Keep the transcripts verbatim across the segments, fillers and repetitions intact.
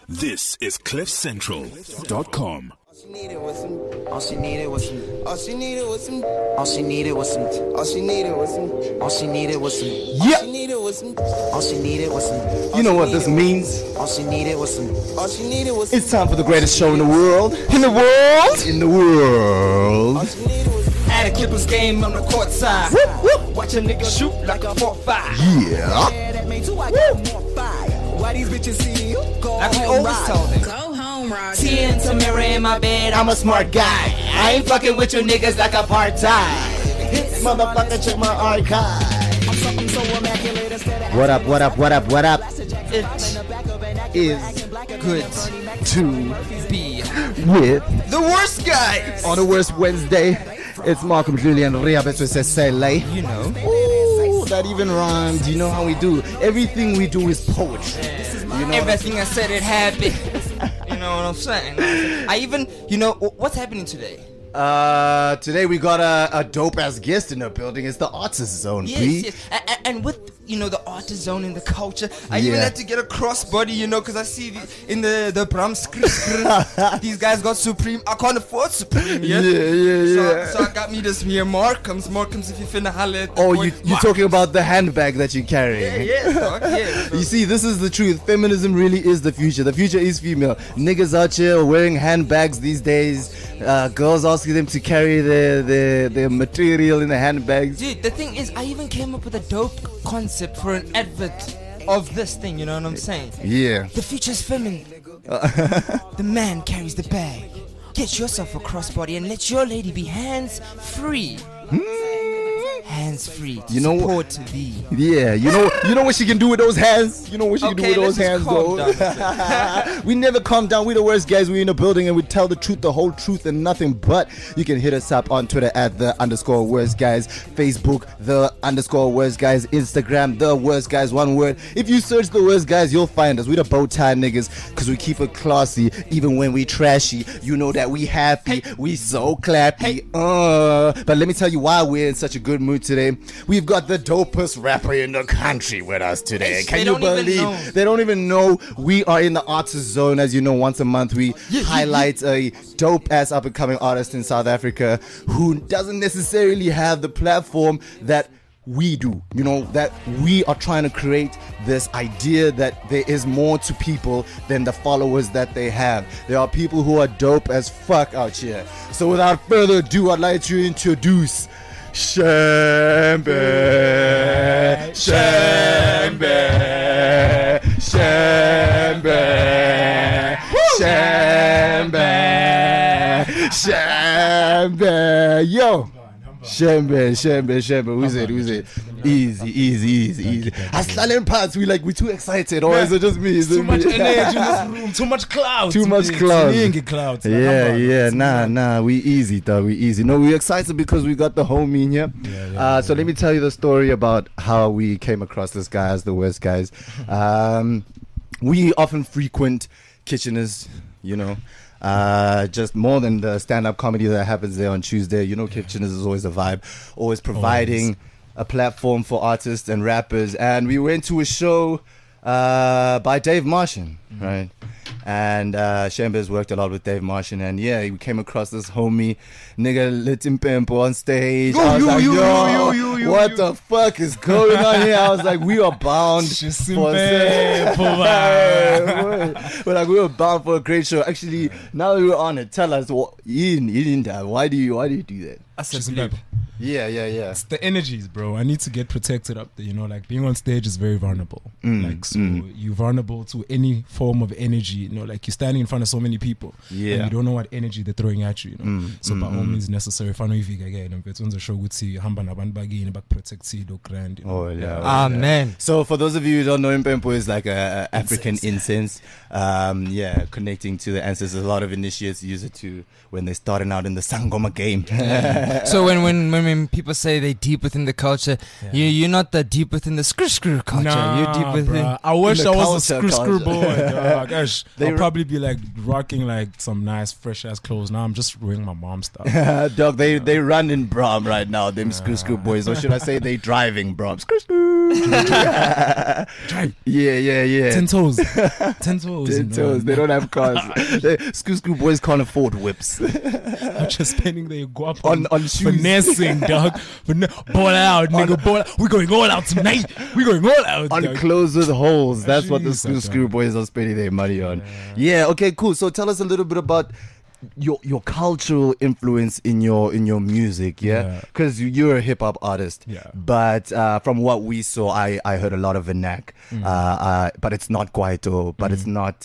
This is cliff central dot com. All she needed was some. All she needed was some. All she needed was some. All she needed was some. All she needed was some. All she needed was some. Yeah. All she needed was some. All she needed was some. You know what this means? All she needed was some. All she needed was some. It's time for the greatest show in the world. In the world? In the world. All she needed was some. At a Clippers game on the court side. Watch a nigga shoot like a four five. Yeah. That made two I got more fire. Why these bitches see you? Go Like we home, always ride. tell them. Go home, Roger. Seeing Tamara in my bed, I'm a smart guy. I ain't fucking with you niggas like a part-time. Motherfucker, check my archive. I'm so, I'm so immaculate instead of What up, what up, what up, what up? It Is good to be with the worst guys. on the worst Wednesday. It's Malcolm Julian Riabet with Sele. You know. Ooh, that even rhymed. You know how we do. Everything we do is poetry. You know. Everything I said it happened. You know what I'm saying? I even, you know, what's happening today? Uh, today we got a, a dope ass guest in the building. It's the Artist Zone. Yes, B. yes. And, and with, you know, the artist zone in the culture, I even Yeah. had to get a crossbody, you know, because I see the, in the, the Bram script, these guys got Supreme. I can't afford Supreme, yeah? Yeah, yeah, So, yeah. so I got me this here, Markham's. Markham's, if you finna holler at the Oh, boy, you, you're Mark. talking about the handbag that you're carrying. Yeah, yeah, dog, yeah. So- You see, this is the truth. Feminism really is the future. The future is female. Niggas out here wearing handbags these days. Uh, girls asking them to carry their, their, their material in the handbags. Dude, the thing is, I even came up with a dope concept for an advert of this thing, you know what I'm saying? Yeah. The future's feminine. The man carries the bag. Get yourself a crossbody and let your lady be hands free. Hands free. To You know support thee. Yeah, you know, you know what she can do with those hands. You know what she Okay, can do with let's those hands, just calm though. down. We never calm down. We the worst guys. We in the building and we tell the truth, the whole truth, and nothing but. You can hit us up on Twitter at the underscore worst guys, Facebook the underscore worst guys, Instagram the worst guys. One word. If you search the worst guys, you'll find us. We the bow tie niggas, cause we keep it classy, even when we trashy. You know that we happy. We so clappy. Uh, but let me tell you why we're in such a good mood today. We've got the dopest rapper in the country with us today. Hey, Can they you don't even believe? know. They don't even know we are in the Artist Zone. As you know, once a month we yeah, highlight a dope ass up and coming artist in South Africa who doesn't necessarily have the platform that we do. You know, that we are trying to create this idea that there is more to people than the followers that they have. There are people who are dope as fuck out here. So without further ado, I'd like to introduce Shembe, Shembe, Shembe, Shembe, Shembe, yo. Shembe, Shembe, Shembe, who's it, who's it? Easy, easy, easy, easy. Aslan parts, we like, we too excited, or is it just me? Is it Too much me? energy in this room, too much clouds. Too much clouds. Ziningi clouds. Like, Yeah, come on, yeah, it's nah, me. nah, we easy, though, we easy. No, we excited because we got the homie in here. Yeah, yeah, uh, so let me tell you the story about how we came across this guy as the worst guys. Um, we often frequent Kitcheners, you know. Uh, just more than the stand-up comedy that happens there on Tuesday. You know, Kitcheners is always a vibe, always providing Always. a platform for artists and rappers. And we went to a show uh, by Dave Martian, Mm-hmm. right? And uh, Shembe's worked a lot with Dave Martian, and yeah, we came across this homie, nigga Litim Pempo on stage. I was you, like, you, yo, you, you, you, what you." the fuck is going on here? I was like, we are bound for Shisimpe, We're like, we were bound for a great show. Actually, now that we're on it, tell us what you didn't, you didn't die. Why do you why do you do that? I said, "Bleep." Yeah, yeah, yeah. It's the energies, bro. I need to get protected up there. You know, like being on stage is very vulnerable. Mm, like, so mm. you're vulnerable to any form of energy. You know, like you're standing in front of so many people. Yeah. And you don't know what energy they're throwing at you. You know, Mm, so mm, by all mm. means necessary. If I know if you get again, it's on the show. Would see hamba nabantu bagini back protect you grand. You know? Oh yeah. Ah, yeah. man. So for those of you who don't know, Mpempo is like a, a African incense. Um, yeah, connecting to the ancestors. A lot of initiates use it to when they're starting out in the Sangoma game. So when, when when when people say they deep within the culture, Yeah. you you're not that deep within the screw screw culture. Nah, you're deep within. bruh. I wish the I was a culture, screw screw culture. boy. Dog. Gosh, They I'll re- probably be like rocking like some nice fresh ass clothes. Now I'm just wearing my mom's stuff. Dog, they they run in Brom right now. Them screw screw boys, or should I say they driving Brom? Screw screw. Drive. Yeah, yeah, yeah. Ten toes. Ten toes. Ten no, toes. They no. don't have cars. They- Screw Screw boys can't afford whips. I'm just spending their guap On- on shoes. finessing, dog. Fin- ball out, nigga. Ball out. We're going all out tonight. We're going all out. On dog. clothes with holes. That's what the Jeez, Screw I Screw don't- boys are spending their money on. Yeah. Okay. Cool. So tell us a little bit about your your cultural influence in your in your music. Yeah. Yeah. Because you, you're a hip hop artist. Yeah. But uh, from what we saw, I I heard a lot of Vernac. Mm. Uh, uh, but it's not Kwaito. But it's not.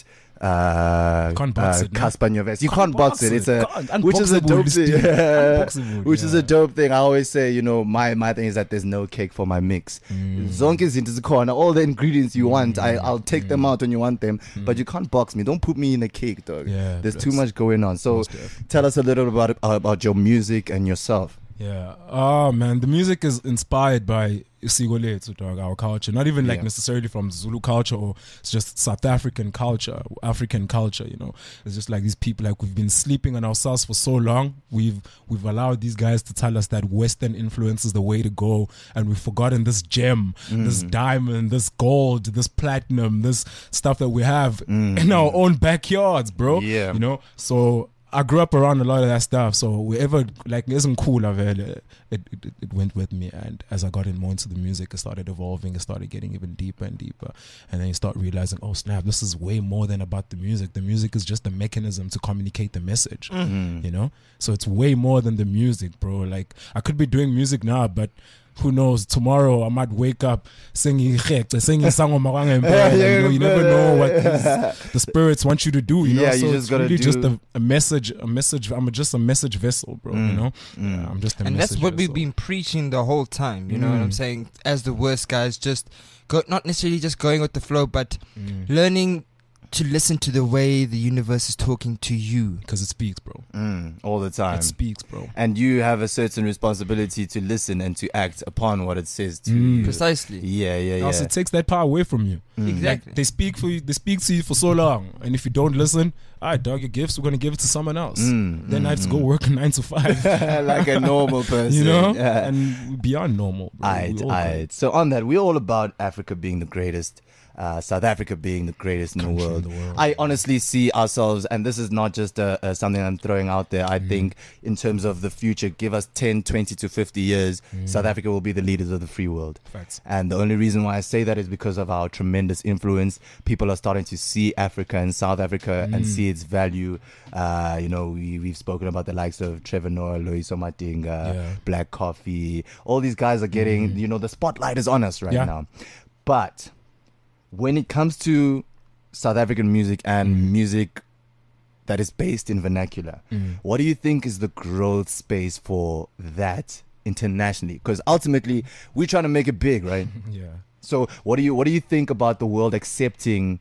Uh, Can't box uh, it, no? Cassper Nyovest. You Can't can't box box it. it. It's a Can't- which is a unboxable, dope this thing. thing. Unboxable, Which is yeah. a dope thing. I always say, you know, my my thing is that there's no cake for my mix. Mm. Zonke izinto zikhona, all the ingredients you want, I I'll take them out when you want them. But you can't box me. Don't put me in a cake, dog. Mm. Yeah, there's too that's- much going on. So most def. tell us a little about about your music and yourself. Yeah. Oh man, the music is inspired by isiko lethu, dog, our culture. Not even like Yeah. necessarily from Zulu culture, or it's just South African culture, African culture. You know, it's just like these people. Like we've been sleeping on ourselves for so long. We've we've allowed these guys to tell us that Western influence is the way to go, and we've forgotten this gem, this diamond, this gold, this platinum, this stuff that we have in our own backyards, bro. Yeah. You know, so. I grew up around a lot of that stuff, so wherever like isn't cool, it, it, it it went with me. And as I got in more into the music, it started evolving. It started getting even deeper and deeper. And then you start realizing, oh snap, this is way more than about the music. The music is just a mechanism to communicate the message, you know. So it's way more than the music, bro. Like I could be doing music now, but who knows, tomorrow I might wake up singing khekce, singing Sango Maganga Empire. You know, you never know what these, the spirits want you to do, you know. Yeah, you so just it's gotta really do- just a, a message, a message. I'm just a message vessel, bro, you know. Yeah, I'm just a And message that's what we've vessel. been preaching the whole time, you know what I'm Mm. saying? As the worst guys, just go, not necessarily just going with the flow, but Mm. learning to listen to the way the universe is talking to you. Because it speaks, bro. Mm, all the time. It speaks, bro. And you have a certain responsibility to listen and to act upon what it says to Mm. you. Precisely. Yeah, yeah, yeah. Also, it takes that power away from you. Exactly. They speak for you. They speak to you for so long, and if you don't listen, all right, dog, your gifts. We're gonna give it to someone else. Mm, Then I have to go work a nine to five. like a normal person. You know, Yeah. and beyond normal. Bro. Aight, We all go. aight. So on that, we're all about Africa being the greatest, uh, South Africa being the greatest in the Country in world. the world. I honestly see ourselves, and this is not just uh, uh, something I'm throwing out there. Mm. I think in terms of the future, give us ten, twenty to fifty years, South Africa will be the leaders of the free world. Mm. Facts. And the only reason why I say that is because of our tremendous influence. People are starting to see Africa and South Africa and Mm. see its value. Uh, you know, we, we've spoken about the likes of Trevor Noah, Loyiso Madinga, Yeah. Black Coffee. All these guys are getting, you know, the spotlight is on us right Yeah. now. But when it comes to South African music and music that is based in vernacular, what do you think is the growth space for that internationally? Because ultimately, we're trying to make it big, right? Yeah. So, what do you what do you think about the world accepting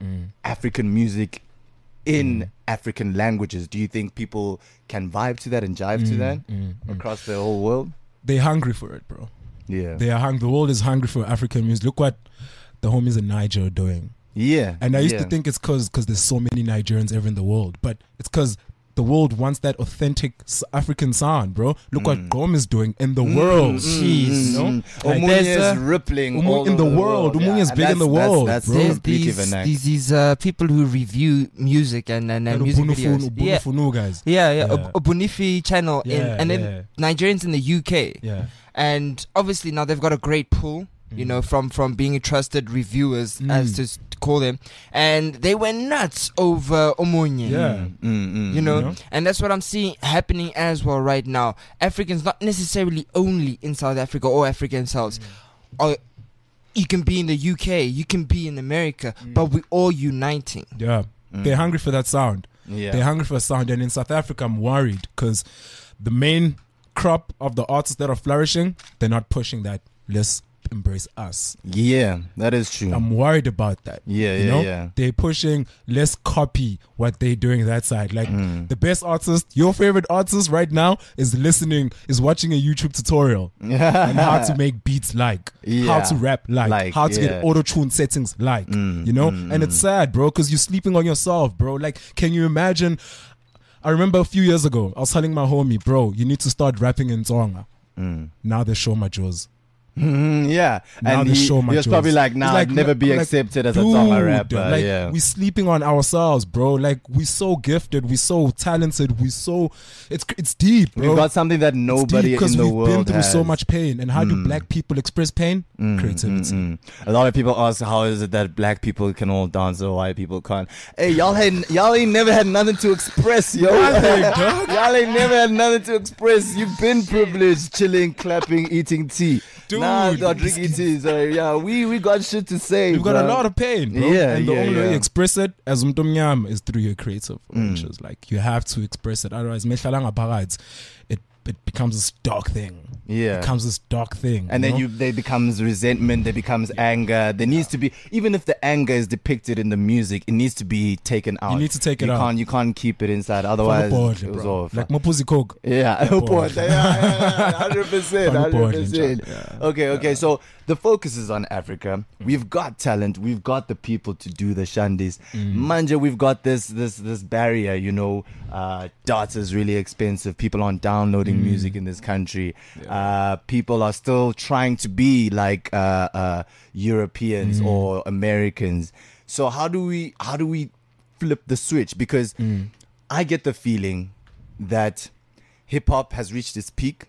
African music in African languages? Do you think people can vibe to that and jive to that across the whole world? They're hungry for it, bro. Yeah, They are hung. The world is hungry for African music. Look what the homies in Niger are doing. yeah. And I used yeah. to think it's because because there's so many Nigerians ever in the world, but it's because the world wants that authentic s- African sound, bro. Look what Gom is doing in the world. Jeez. You know? Mm. Like, Omunye there's, is uh, rippling Omunye all in the over world. Omunye is and big in the that's- world, That's, bro. that's There's completely these vernac. these these uh, people who review music and and, and and music Ubunufunu- videos. Yeah, Ubunufunu guys. yeah, yeah. Yeah. Ob- Obunifi channel in, Yeah, and then yeah. Nigerians in the U K. Yeah. And obviously now they've got a great pull, you know, from from being trusted reviewers, as Mm. to s- call them, and they went nuts over Omunye. Yeah. Mm, mm, You know, You know? and that's what I'm seeing happening as well right now. Africans, not necessarily only in South Africa or African South, or you can be in the U K, you can be in America, but we're all uniting. Yeah. They're hungry for that sound. yeah. They're hungry for a sound. And in South Africa, I'm worried because the main crop of the artists that are flourishing, they're not pushing that. Let's embrace us. Yeah, that is true. I'm worried about that. Yeah, you yeah, know? yeah. They're pushing, let's copy what they're doing that side. Like Mm. the best artist, your favorite artist right now is listening, is watching a YouTube tutorial on how to make beats like, how Yeah. to rap like, Like, how to yeah. get auto-tune settings like, Mm, you know? mm, and it's sad, bro, because you're sleeping on yourself, bro. Like, can you imagine? I remember a few years ago, I was telling my homie, bro, you need to start rapping in Tsonga. Mm. Now they show my jaws. Mm, yeah, Now and the he, show he much was probably was- like, He's "Nah, like, I'd never be like, accepted as a Tonga dude, rapper." Like, yeah, we sleeping on ourselves, bro. Like, we so gifted, we so talented, we so it's it's deep, bro. we've got something that nobody because in the we've world been through has. so much pain. And how do Mm. black people express pain? Mm, Creativity. mm, mm. A lot of people ask, how is it that black people can all dance or white people can't? Hey, y'all had y'all ain't never had nothing to express, yo. Nothing, dog. Y'all ain't never had nothing to express. You've been privileged, chilling, clapping, eating tea. Dude. Nah, not drinking tea. So yeah, we we got shit to say. We've got a bro. lot of pain, bro. Yeah, and the yeah, only way yeah. you express it as umuntu omnyama is through your creative Mm. urges. Like, you have to express it. Otherwise, mehlala ngaphakathi, it it becomes this dark thing. Yeah. It becomes this dark thing. And then know? you, there becomes resentment, there becomes anger. There needs to be, even if the anger is depicted in the music, it needs to be taken out. need to take it you out. Can't, you can't keep it inside, otherwise Fana it was bro. off. Like Mapuzi Coke. Yeah, Fana Uport. yeah, yeah, yeah, hundred percent, Fana hundred bordle, percent. yeah. Okay, okay. So the focus is on Africa. We've got talent. We've got the people to do the shandis. Manja, we've got this this this barrier. You know, uh, data is really expensive. People aren't downloading music in this country. Uh, people are still trying to be like uh, uh, Europeans or Americans. So how do we how do we flip the switch? Because I get the feeling that hip hop has reached its peak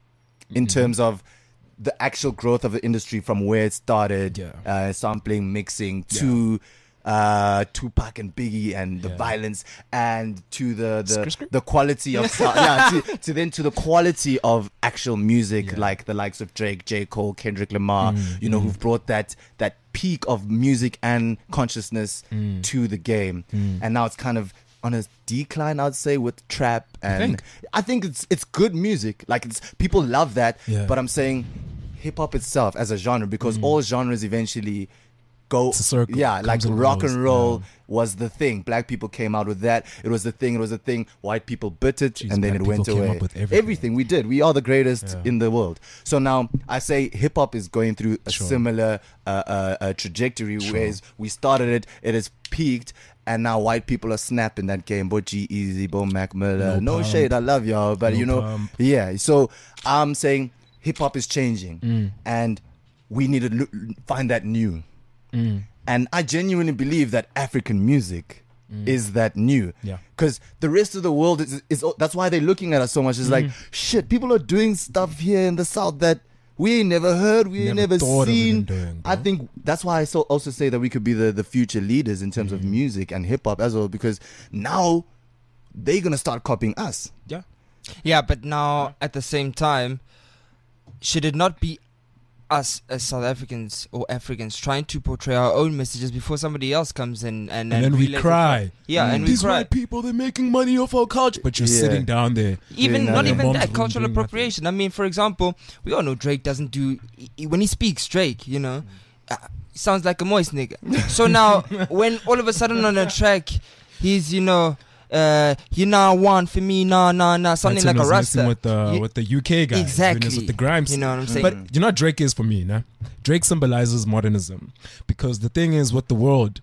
in terms of the actual growth of the industry from where it started, Yeah. uh, sampling, mixing, to uh, Tupac and Biggie and the Yeah. violence, and to the the, Skr, skr. the quality of sound, yeah, to, to then to the quality of actual music, Yeah. like the likes of Drake, J. Cole, Kendrick Lamar, Mm, you know, who've brought that that peak of music and consciousness Mm. to the game, and now it's kind of on a decline, I'd say, with trap, and think? I think it's it's good music. Like, it's people love that, Yeah. but I'm saying hip hop itself as a genre, because all genres eventually go. It's a circle. Yeah, Comes like and rock goes, and roll yeah. was the thing. Black people came out with that. It was the thing. It was the thing. White people bit it, Jeez, and then black it went people came away. up with everything. we did. We are the greatest Yeah. in the world. So now I say hip hop is going through a Sure. similar uh, uh, uh, trajectory. Sure. Whereas we started it, it has peaked. And now white people are snapping that game. Bo G-Eazy, Bo Mac Miller. No No, pump. shade, I love y'all. But No you know, pump. yeah. So I'm saying hip hop is changing. Mm. And we need to look, find that new. Mm. And I genuinely believe that African music is that new. Yeah. Because the rest of the world is, is, that's why they're looking at us so much. It's like, shit, people are doing stuff here in the South that we ain't never heard, we ain't Never never thought of seen. even doing, I bro. think that's why I so also say that we could be the, the future leaders in terms of music and hip hop as well, because now they're gonna start copying us. Yeah. Yeah, but now at the same time, should it not be us as South Africans or Africans trying to portray our own messages before somebody else comes in and, And then we relays it cry. from- Yeah, and we These cry. white people, they're making money off our culture. But you're Yeah. sitting down there. Even Doing not nothing. even Moms that wouldn't cultural doing nothing. appropriation. I mean, for example, we all know Drake doesn't do he- when he speaks Drake. You know, uh, sounds like a moist nigga. So now, when all of a sudden on a track, he's you know, uh, you now want for me, nah, nah, nah, something Martin like a was messing rasta. with the Ye- with the U K guys, Exactly. with the Grimes. You know what I'm saying? But you know what Drake is for me, nah? Drake symbolizes modernism, because the thing is with the world,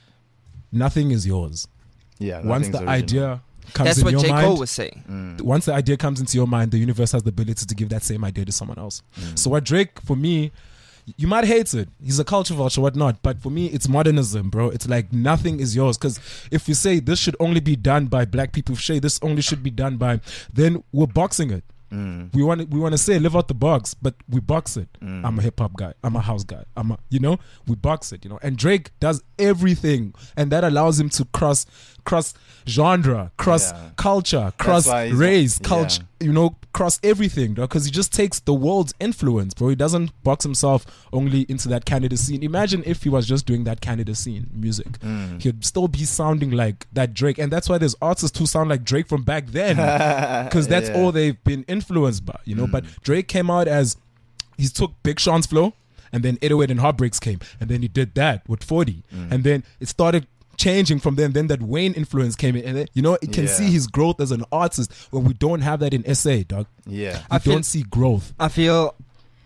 nothing is yours. Yeah. Once the idea comes That's in what your J. mind, Cole was saying. once the idea comes into your mind, the universe has the ability to give that same idea to someone else. So what Drake, for me, you might hate it. He's a culture vulture, whatnot. But for me, it's modernism, bro. It's like nothing is yours. Because if you say this should only be done by black people, if you say this only should be done by, then we're boxing it. We want to, we want to say live out the box, but we box it. I'm a hip hop guy. I'm a house guy. I'm a, you know, we box it. You know, and Drake does everything, and that allows him to cross cross genre, cross Yeah. culture, cross why he's- race, yeah. culture. You know, cross everything, because he just takes the world's influence, bro. He doesn't box himself only into that Canada scene. Imagine if he was just doing that Canada scene music, he'd still be sounding like that Drake, and that's why there's artists who sound like Drake from back then, because that's Yeah. all they've been influenced by, you know. But Drake came out as he took Big Sean's flow, and then eight oh eight and Heartbreaks came, and then he did that with forty, and then it started changing from then. Then that Wayne influence came in, and then, you know, you can Yeah. see his growth as an artist when we don't have that in S A, dog. Yeah. I I feel- don't see growth. I feel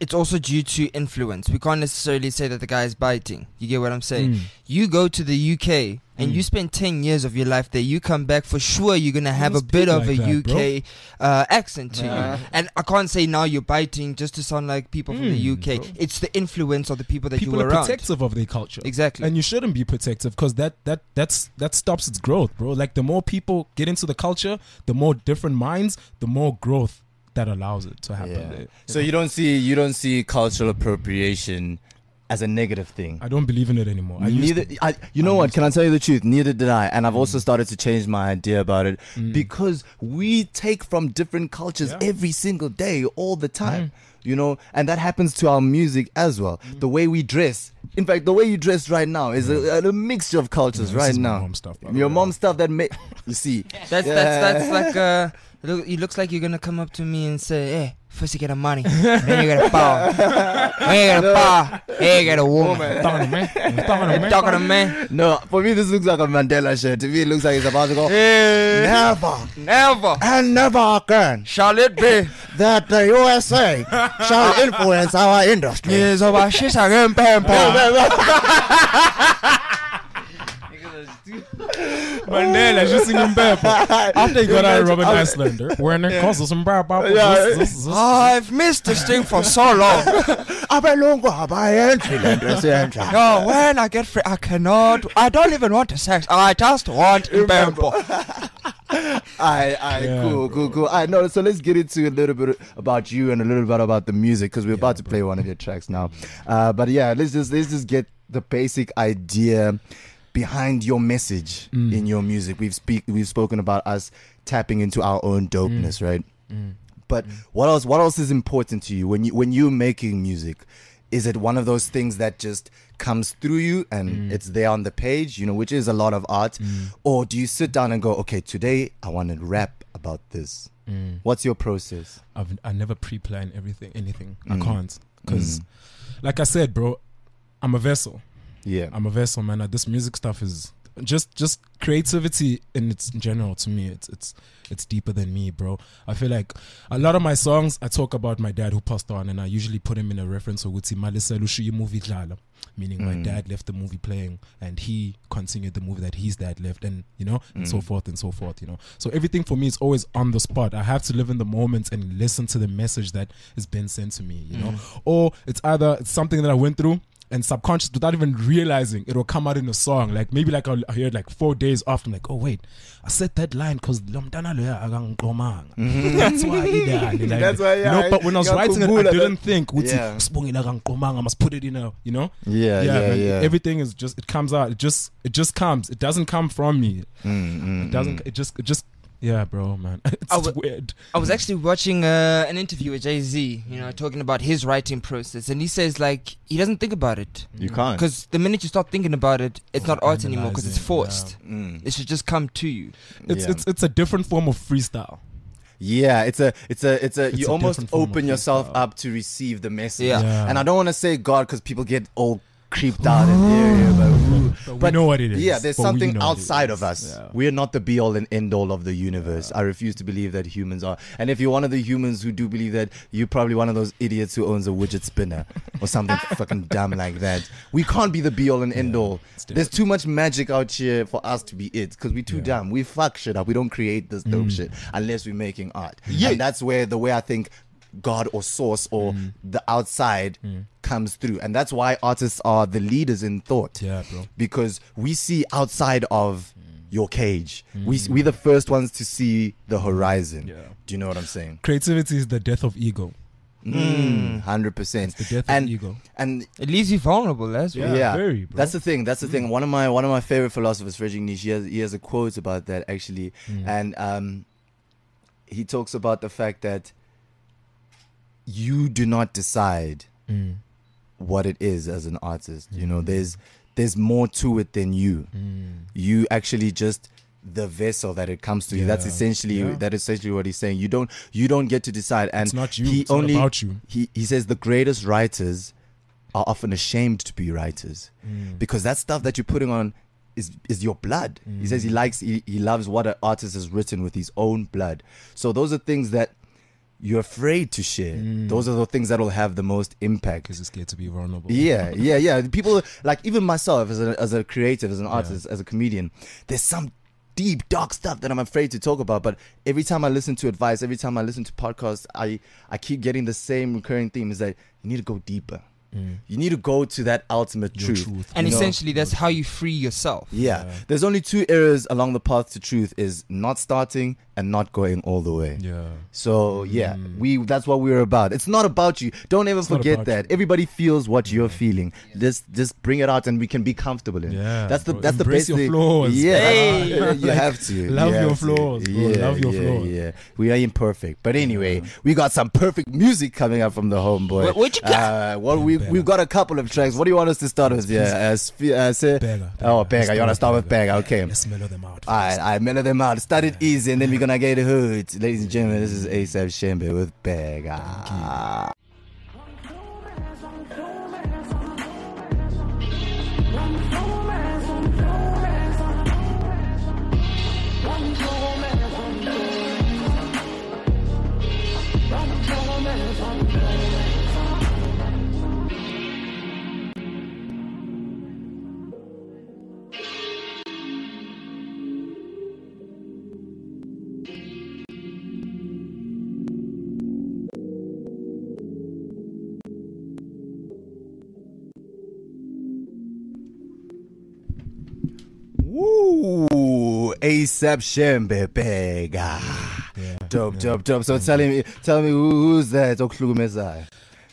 it's also due to influence. We can't necessarily say that the guy is biting. You get what I'm saying? Mm. You go to the U K and Mm. you spend ten years of your life there. You come back, for sure you're going to have a must bit be of like a that, U K uh, accent to Yeah. you. And I can't say now you're biting just to sound like people from the Mm, U K. bro. It's the influence of the people that People you were are around. protective of their culture. Exactly. And you shouldn't be protective because that that that's that stops its growth, bro. Like the more people get into the culture, the more different minds, the more growth that allows it to happen. Yeah. There. So you don't see you don't see cultural appropriation as a negative thing. I don't believe in it anymore. I used Neither, to. I, you know I what? used Can I tell you the truth? Neither did I, and I've also started to change my idea about it Mm. because we take from different cultures Yeah. every single day, all the time. Mm. You know, and that happens to our music as well. The way we dress. In fact, the way you dress right now is a, a mixture of cultures Yeah, this right is my now. mom stuff, by the Your way. mom stuff that make you see. That's Yeah. that's that's like uh, look, it looks like you're gonna come up to me and say, "Hey, first you get a money, then you get a power, then you get a power, then you get a woman." Talking to me. Talking to me. Talking to me, No, for me this looks like a Mandela shirt. To me it looks like it's about to go. hey, Never never and never again shall it be. that the U S A shall influence our industry. Yes, about shit again, pampa. Mandela just singing Pepper. After he got out of Robert I- Islander, wearing the cost of some bar bar. Yeah. I've missed this thing for so long. Abelungu abayenzi. No, when I get free, I cannot. I don't even want to sex. I just want pampa. I, I, Yeah, cool, cool, cool. I know. So let's get into a little bit about you and a little bit about the music because we're about to play one of your tracks now. Uh, but yeah, let's just let's just get the basic idea behind your message Mm. in your music. We've speak we've spoken about us tapping into our own dopeness, right? Mm. But what else? What else is important to you when you when you're making music? Is it one of those things that just comes through you and Mm. it's there on the page, you know, which is a lot of art? Or do you sit down and go, okay, today I want to rap about this? Mm. What's your process? I've I never pre-plan everything, anything. Mm. I can't because, Mm. like I said, bro, I'm a vessel. Yeah. I'm a vessel, man. Uh, This music stuff is just just creativity in its general. To me, it's it's it's deeper than me, bro. I feel like a lot of my songs I talk about my dad who passed on, and I usually put him in a reference of Uti Maliselushu movie dlala, meaning my Mm. dad left the movie playing and he continued the movie that his dad left, and you know, and so Mm. forth and so forth. You know, so everything for me is always on the spot. I have to live in the moment and listen to the message that is being sent to me. You know, or it's either it's something that I went through. And subconscious, without even realizing, it will come out in a song. Like maybe like I'll hear it like four days after. I'm like, oh wait, I said that line because that's why. I did that. Like, That's why, you yeah, know. But when I was writing it, ngakhumbula I didn't that. think. Yeah. Yeah. I must put it in a. You know. Yeah, yeah, man, yeah. Everything is just. It comes out. It just. It just comes. It doesn't come from me. Mm, mm, It doesn't. mm. It just. It just. Yeah, bro, man. It's I w- weird. I was actually watching uh, an interview with Jay-Z, you know, talking about his writing process, and he says like he doesn't think about it You can't. because the minute you start thinking about it, it's not art anymore because it's Analyzing, forced. Mm. It should just come to you. It's Yeah. it's it's a different form of freestyle. Yeah, it's a, it's a, it's a. It's you a almost different form of open yourself freestyle. up to receive the message. Yeah. Yeah. And I don't want to say God because people get all creeped out in the area, but, ooh. But we But know what it is. yeah, there's But we something know what it outside is. of us. Yeah. We're not the be all and end all of the universe. I refuse to believe that humans are. And if you're one of the humans who do believe that, you're probably one of those idiots who owns a widget spinner or something fucking dumb like that. We can't be the be all and end all. it's There's too much magic out here for us to be it because we're too Yeah. dumb. We fuck shit up. We don't create this dope Mm. shit unless we're making art. And that's where the way I think God or source or Mm. the outside comes through. And that's why artists are the leaders in thought. Yeah, bro. Because we see outside of your cage. We we're the first ones to see the horizon. Yeah. Do you know what I'm saying? Creativity is the death of ego. Mm, Hundred percent. It's the death And of ego. and It leaves you vulnerable as well. yeah, very, bro. that's the thing. That's the thing. One of my one of my favorite philosophers, Friedrich Nietzsche, he has, he has a quote about that actually, Mm. and um, he talks about the fact that you do not decide Mm. what it is as an artist. You know, there's there's more to it than you. Mm. You actually just the vessel that it comes to you. That's Yeah. essentially Yeah. that is essentially what he's saying. You don't you don't get to decide. And It's not you. He It's only not about you. he he says the greatest writers are often ashamed to be writers Mm. because that stuff that you're putting on is is your blood. He says he Mm. likes he, he loves what an artist has written with his own blood. So those are things that you're afraid to share. Mm. Those are the things that will have the most impact. Because you're scared to be vulnerable. Yeah, yeah, yeah. People like even myself as a as a creative, as an artist, as a comedian. There's some deep dark stuff that I'm afraid to talk about. But every time I listen to advice, every time I listen to podcasts, I I keep getting the same recurring theme: is that you need to go deeper. Mm. You need to go to that ultimate Your truth. truth. And you know? essentially, that's how you free yourself. Yeah. Yeah. There's only two areas along the path to truth: is not starting and not going all the way. Yeah. So yeah, Mm. we that's what we're about. It's not about you. Don't ever It's not forget about that. you. Everybody feels what you're feeling. Just just bring it out and we can be comfortable in. Yeah, That's the bro. that's Embrace the your best thing. flaws. Yeah, Hey. you Like, have to. love You your have to. flaws, bro. Yeah, Love your yeah, flaws. Yeah, we are imperfect, but anyway, we got some perfect music coming up from the homeboy. What- what you got? Uh, well, we Beggar. we've got a couple of tracks. What do you want us to start with? Yeah, uh, sp- uh, say, Beggar, oh, beggar. beggar. You want to start with beggar? Okay. Let's mellow them out. All right, I mellow them out. Start it easy, and then we're gonna get the hood. Ladies and gentlemen, this is ASAP Shembe with Beggar. Woo! ASAP Shembe Beggar. Yeah. Dope, dope, dope. So tell me, tell me who, who's that? Okuhlukumezayo.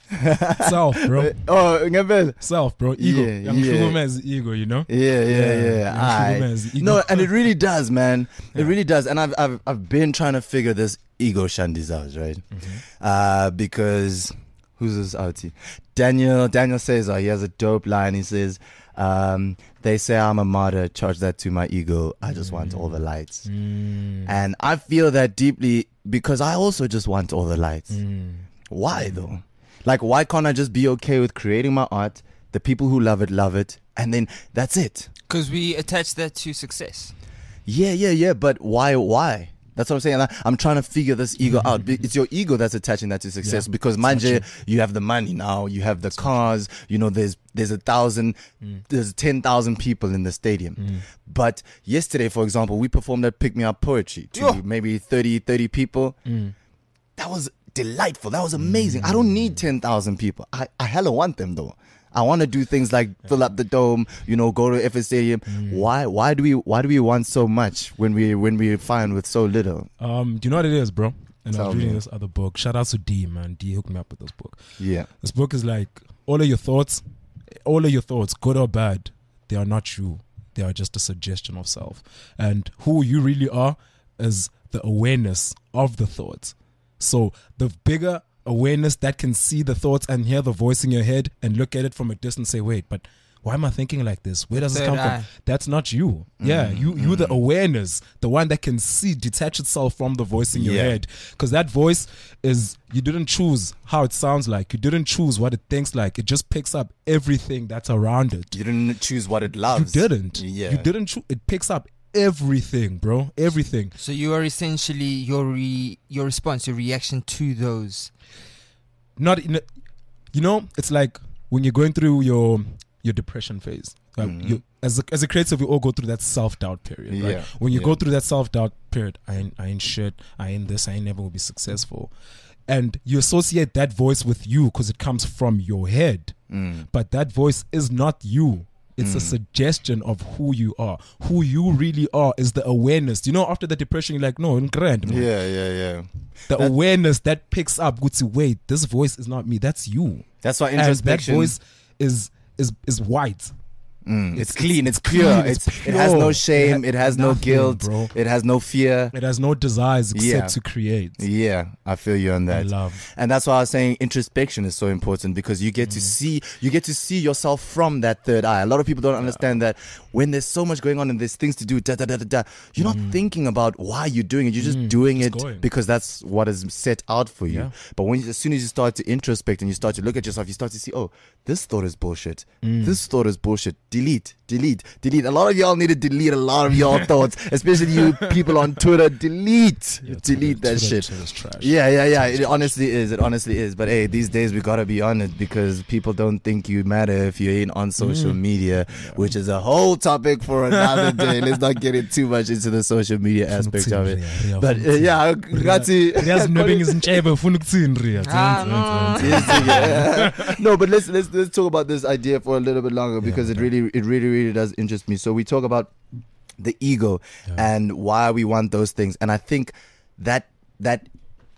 Self, bro. Oh, ngempela. Self, bro. Ego. Yeah, Young yeah. Sugar man's ego, you know? Yeah, yeah, Yeah, yeah. young Aight. sugar man's ego. No, and it really does, man. It Yeah. really does. And I've I've I've been trying to figure this ego shandies out, right? Mm-hmm. Uh, because who's this outie? Daniel Daniel says, oh, he has a dope line. He says, um, they say I'm a martyr, charge that to my ego. I just want all the lights. Mm. And I feel that deeply because I also just want all the lights. Mm. Why though? Like, why can't I just be okay with creating my art? The people who love it, love it. And then that's it. Because we attach that to success. Yeah, yeah, yeah. But why, why? That's what I'm saying. I- I'm trying to figure this ego out. Be- It's your ego that's attaching that to success. Yeah. Because It's not manje, you. you have the money now. You have the cars. You know, there's there's a thousand, Mm. there's ten thousand people in the stadium. But yesterday, for example, we performed at Pick Me Up Poetry to Yo. maybe thirty, thirty people. Mm. That was delightful. That was amazing. I don't need ten thousand people. I, I hella want them though. I want to do things like fill up the dome, you know, go to F S Stadium. Why why do we why do we want so much when we when we're fine with so little? Um, do you know what it is, bro? And I Tell was reading me. this other book. Shout out to D, man. D hooked me up with this book. Yeah. This book is like all of your thoughts, all of your thoughts, good or bad, they are not you. They are just a suggestion of self. And who you really are is the awareness of the thoughts. So the bigger awareness that can see the thoughts and hear the voice in your head and look at it from a distance, say, wait, but why am I thinking like this? Where does this Third come eye. from? That's not you. Yeah, you you the awareness, the one that can see, detach itself from the voice in your Yeah. head. Because that voice is, you didn't choose how it sounds like. You didn't choose what it thinks like. It just picks up everything that's around it. You didn't choose what it You loves. didn't. Yeah. You didn't choose. It picks up everything, bro. Everything. So you are essentially your re- your response, your reaction to those. Not in a, you know, it's like when you're going through your your depression phase. Like Mhm. you, as a, as a creative, we all go through that self doubt period. Right? Yeah, When you yeah. go through that self doubt period, I ain't, I ain't shit. I ain't this. I ain't never will be successful. And you associate that voice with you because it comes from your head. Mm. But that voice is not you. It's a Mm. suggestion of who you are. Who you really are is the awareness. You know, after the depression, you're like, no, in grand, man. Yeah, yeah, yeah. The That- awareness that picks up, Gucci, wait, this voice is not me. That's you. That's why And that introspection. voice is is is white. Mm, it's, It's- clean. It's, it's pure. clean, it's It's, it has no pure. shame. It It ha- has no nothing, guilt. bro. It has no fear. It has no desires except Yeah. to create. Yeah, I feel you on I that. love. And that's why I was saying introspection is so important because you get to see you get to see yourself from that third eye. A lot of people don't understand that when there's so much going on and there's things to do, da da da da da, you're not thinking about why you're doing it. You're just Mm, doing just it going. because that's what is set out for you. Yeah. But when you, as soon as you start to introspect and you start to look at yourself, you start to see, oh, this thought is bullshit. Mm. This thought is bullshit. Delete. delete, delete. A lot of y'all need to delete a lot of y'all thoughts, especially you people on Twitter. Delete, Yeah, delete Twitter- that Twitter- shit. Twitter's trash. Yeah, yeah, yeah. It honestly is. It honestly is. But hey, these days we gotta be on it because people don't think you matter if you ain't on social Mm. media, which is a whole topic for another day. Let's not get it too much into the social media aspect of it. But uh, yeah, Rati. Ah, no. Yes, yeah. No, but let's let's let's talk about this idea for a little bit longer because Yeah, it okay. really it really really does interest me. So we talk about the ego Yeah. and why we want those things, and I think that that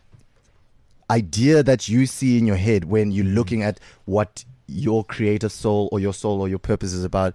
idea that you see in your head when you're looking at what your creative soul or your soul or your purpose is about,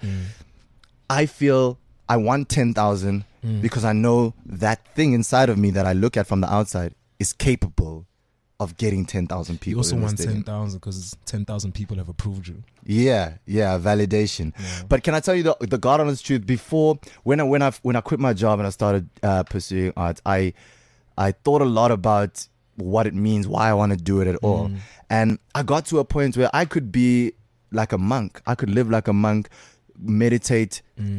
I feel I want ten thousand because I know that thing inside of me that I look at from the outside is capable of getting ten thousand people. You also in the want stadium. ten thousand because ten thousand people have approved you. Yeah, yeah, validation. Yeah. But can I tell you the the God honest truth? Before when I when I when I quit my job and I started uh, pursuing art, I I thought a lot about what it means, why I want to do it at all, and I got to a point where I could be like a monk. I could live like a monk, meditate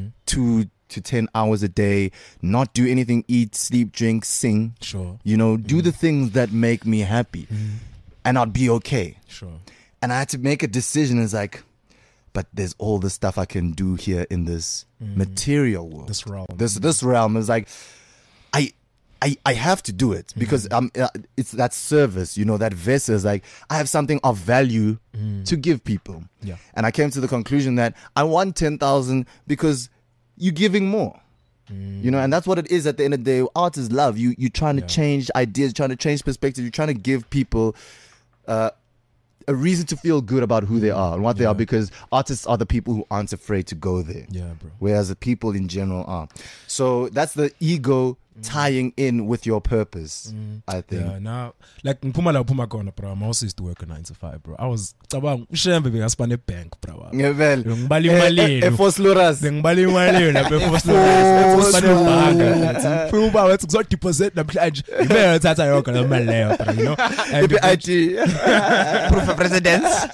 two to ten hours a day, not do anything, eat, sleep, drink, sing. Sure, You know, do the things that make me happy, and I'd be okay. sure. And I had to make a decision. It's like, but there's all the stuff I can do here in this material world. This realm. This this realm is like, I. I, I have to do it because um uh, it's that service, you know, that vessel is like I have something of value to give people. Yeah. And I came to the conclusion that I want ten thousand because you're giving more. You know, and that's what it is at the end of the day. Art is love. You you're trying to Yeah. change ideas, trying to change perspective. You're trying to give people uh, a reason to feel good about who they are and what they Yeah. are, because artists are the people who aren't afraid to go there, Yeah, bro. whereas the people in general are. So that's the ego tying in with your purpose, I think. Yeah, now like ngiphuma la uphuma khona bro. I also used to work a nine to five, bro. I was cabanga ushembe bekasipane bank, bro. Yeah, well, Ngibala eh, imali eh, yenu. eh, for Sluras. Ngibala imali yenu lapha efosipane bank. Fuba wathi kuzo deposit namhlanje. Ngibeka thatha yonke la mali leyo, bro, you know. And Maybe I T. Proof of residence.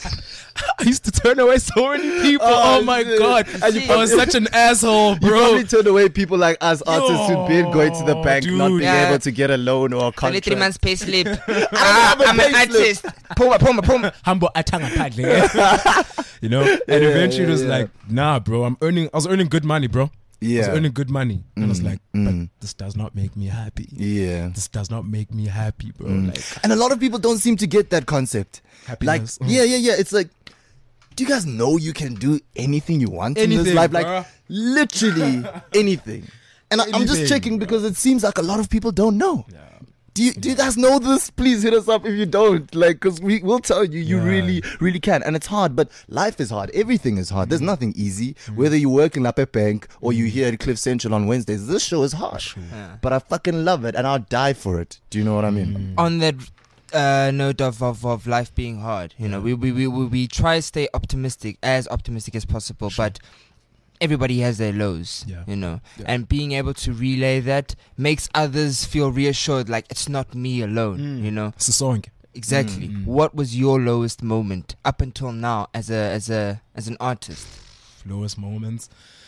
I used to turn away so many people. Oh, Oh, my shit. god. And you I was such an asshole, You bro. probably turned away people like us artists who've been going to the Yo, bank, not dude. being Yeah. able to get a loan or a contract. twenty-three months pay slip. ah, I'm an payslip. artist. Puma, puma, puma. Humble atanga padle. You know? And Yeah, eventually yeah, it was yeah. like, nah, bro, I'm earning I was earning good money, bro. I Yeah. was earning good money. And I was Mm, like, but mm. this does not make me happy. Yeah. This does not make me happy, bro. Mm. Like And a lot of people don't seem to get that concept. happiness. Like, Mm. yeah, yeah, yeah. It's like, do you guys know you can do anything you want in this Anything, life? Like, bruh. literally anything. And I, I'm just Anything, checking because it seems like a lot of people don't know. Yeah. Do you do you guys know this? Please hit us up if you don't. Like, because we will tell you, you Yeah. really, really can. And it's hard, but life is hard. Everything is hard. There's nothing easy. Whether you work in Lape Bank or you here at Cliff Central on Wednesdays, this show is hard. Yeah. But I fucking love it and I'll die for it. Do you know what I mean? On that uh, note of, of, of life being hard, you know, we, we, we, we, we try to stay optimistic, as optimistic as possible, but everybody has their lows, Yeah. you know, Yeah. and being able to relay that makes others feel reassured, like it's not me alone, Mm. you know. It's a song. Exactly. Mm. What was your lowest moment up until now as a as a as an artist? Lowest moments.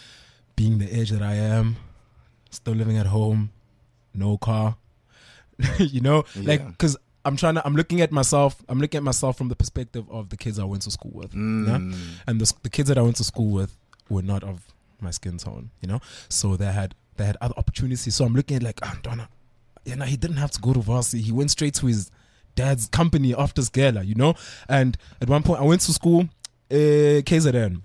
Being the age that I am. Still living at home. No car. You know? Like, Yeah. because I'm trying to, I'm looking at myself, I'm looking at myself from the perspective of the kids I went to school with. yeah? Mm. And the, the kids that I went to school with were not of my skin tone, you know? So they had they had other opportunities. So I'm looking at like, ah, Donna, you know, he didn't have to go to varsity. He went straight to his dad's company after Skela, you know? And at one point I went to school, uh, K Z N,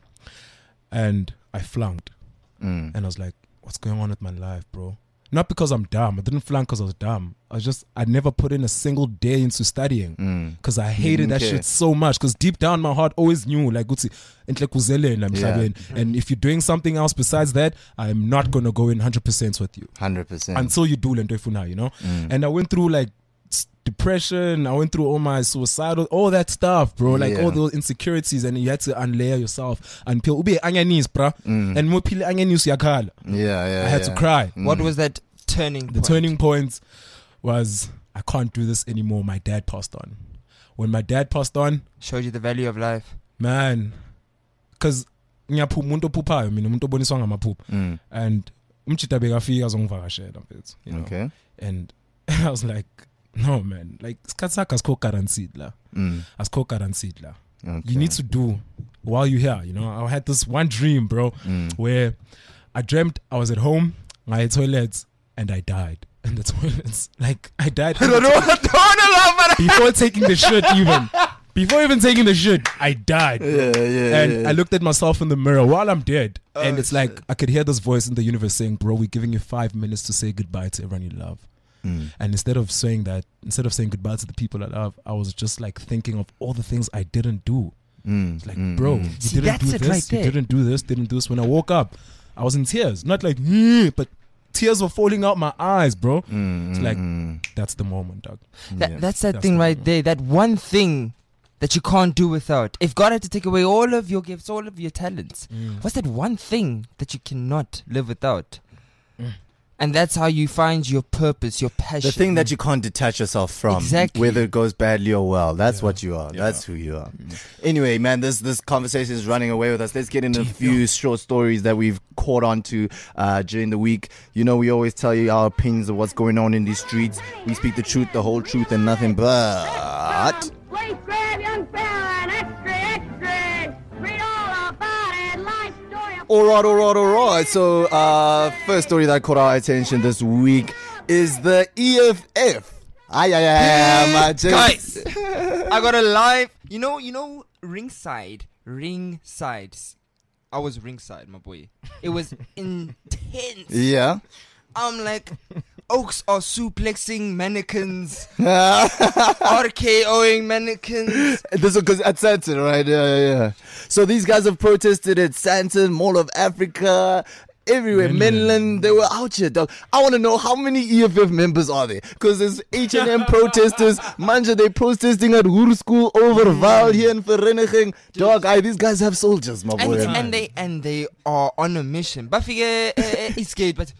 and I flunked. Mm. And I was like, what's going on with my life, bro? Not because I'm dumb. I didn't flunk because I was dumb. I was just, I never put in a single day into studying Mm. because I hated didn't that care. shit so much. Because deep down, my heart always knew, like, Gutsi, enhle kuzele na Yeah. emhlabeni. And if you're doing something else besides that, I'm not going to go in one hundred percent with you one hundred percent. until you do lento ifuna, you know? Mm. And I went through like s- depression. I went through all my suicidal, all that stuff, bro. Like Yeah. all those insecurities, and you had to unlayer yourself until ube anyanis, bro. Mm. And mo phile anyanis yakhala. yeah, yeah. I had yeah. to cry. Mm. What was that turning The point? turning point was I can't do this anymore. My dad passed on. When my dad passed on, Showed you the value of life. man, because ngiyaphupha umuntu ophuphayo mina umuntu oboniswa ngamaphupha Mm. and umchita bekafika azongivakashela mfethu you know Okay. and I was like no man like isikhathi sakho asikho guaranteed la Mm. asikho guaranteed la Okay. you need to do while you're here you know I had this one dream bro Mm. where I dreamt I was at home my toilets and I died in the toilets like I died in the toilet before taking the shit even before even taking the shit I died bro. Yeah, yeah, and yeah. I looked at myself in the mirror while I'm dead and Oh, it's like I could hear this voice in the universe saying bro we're giving you five minutes to say goodbye to everyone you love. Mm. And instead of saying that, instead of saying goodbye to the people I love, I was just like thinking of all the things I didn't do. Mm. It's like, Mm. bro, Mm. you See, didn't that's do it this, right you there. didn't do this, didn't do this. When I woke up, I was in tears. Not like, "Hmm," but tears were falling out my eyes, bro. Mm. It's like, Mm. that's the moment, dog. That, Yeah. That's that That's thing the right moment. there. That one thing that you can't do without. If God had to take away all of your gifts, all of your talents, what's that one thing that you cannot live without? Mm. And that's how you find your purpose, your passion. The thing that you can't detach yourself from, Exactly. whether it goes badly or well. That's Yeah. what you are. Yeah. That's who you are. Anyway, man, this this conversation is running away with us. Let's get into a few short stories that we've caught on to uh, during the week. You know, we always tell you our opinions of what's going on in these streets. We speak the truth, the whole truth, and nothing but. Please grab young fella and extra, extra. Read all about it. Life story of Alright, alright, alright. So, uh, first story that caught our attention this week is the E F F. Aye, aye, aye, my Guys, I got a live. You know, you know, ringside, ringside. I was ringside, my boy. It was intense. Yeah. I'm like, Oaks are suplexing mannequins, RKOing mannequins. This is because at Santon, right? Yeah, yeah, yeah. So these guys have protested at Santon, Mall of Africa, everywhere. Mainland. Mainland, they were out here, dog. I want to know how many E F F members are there? Because there's H and M protesters. Manja, they protesting at Hoer School, over Val here in Vereniging. Dog, aye, these guys have soldiers, my And, boy. and they and they are on a mission. Bafike uh, Eastgate, but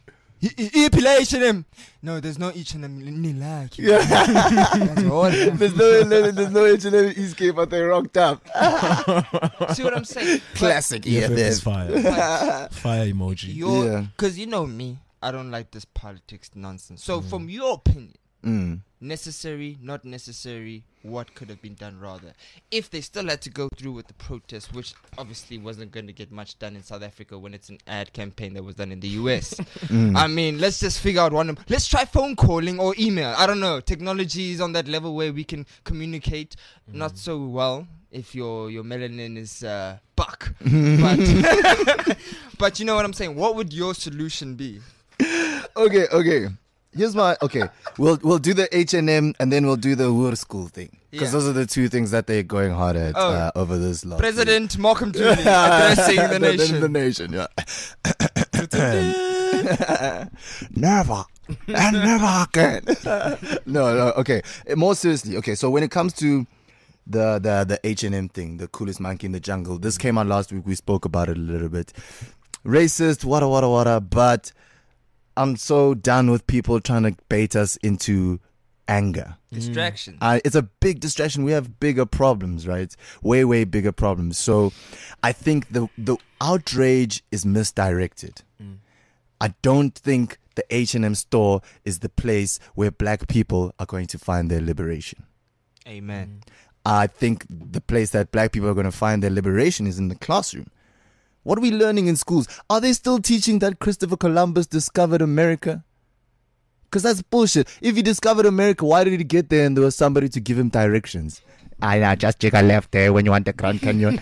H and M. No, there's no H and M. Nilaki. Yeah. That's all. There's no, there's no H and M Eastgate, but they rocked up. See what I'm saying? Classic E E F F F is F. fire. Fire emoji. Yeah. Because you know me, I don't like this politics nonsense. So, from your opinion, Mm. necessary, not necessary, what could have been done rather? If they still had to go through with the protest, which obviously wasn't going to get much done in South Africa when it's an ad campaign that was done in the U S. Mm. I mean, let's just figure out one. Let's try phone calling or email. I don't know. Technology is on that level where we can communicate not so well if your your melanin is uh, buck. but, but you know what I'm saying? What would your solution be? Okay, okay. Here's my okay. We'll we'll do the H and M and then we'll do the Hoer School thing because Yeah. those are the two things that they're going hard at Oh. uh, over this last President Malcolm Dooley addressing the nation. the nation, yeah. Never and never again. no, no. Okay. Uh, More seriously, okay. So when it comes to the the the H and M thing, the coolest monkey in the jungle, this came out last week. We spoke about it a little bit. Racist, wada wada wada, but I'm so done with people trying to bait us into anger. Distraction. Uh, it's a big distraction. We have bigger problems, right? Way, way bigger problems. So I think the, the outrage is misdirected. I don't think the H and M store is the place where black people are going to find their liberation. Amen. I think the place that black people are going to find their liberation is in the classroom. What are we learning in schools? Are they still teaching that Christopher Columbus discovered America? Because that's bullshit. If he discovered America, why did he get there and there was somebody to give him directions? I know, just take a left there when you want the Grand Canyon.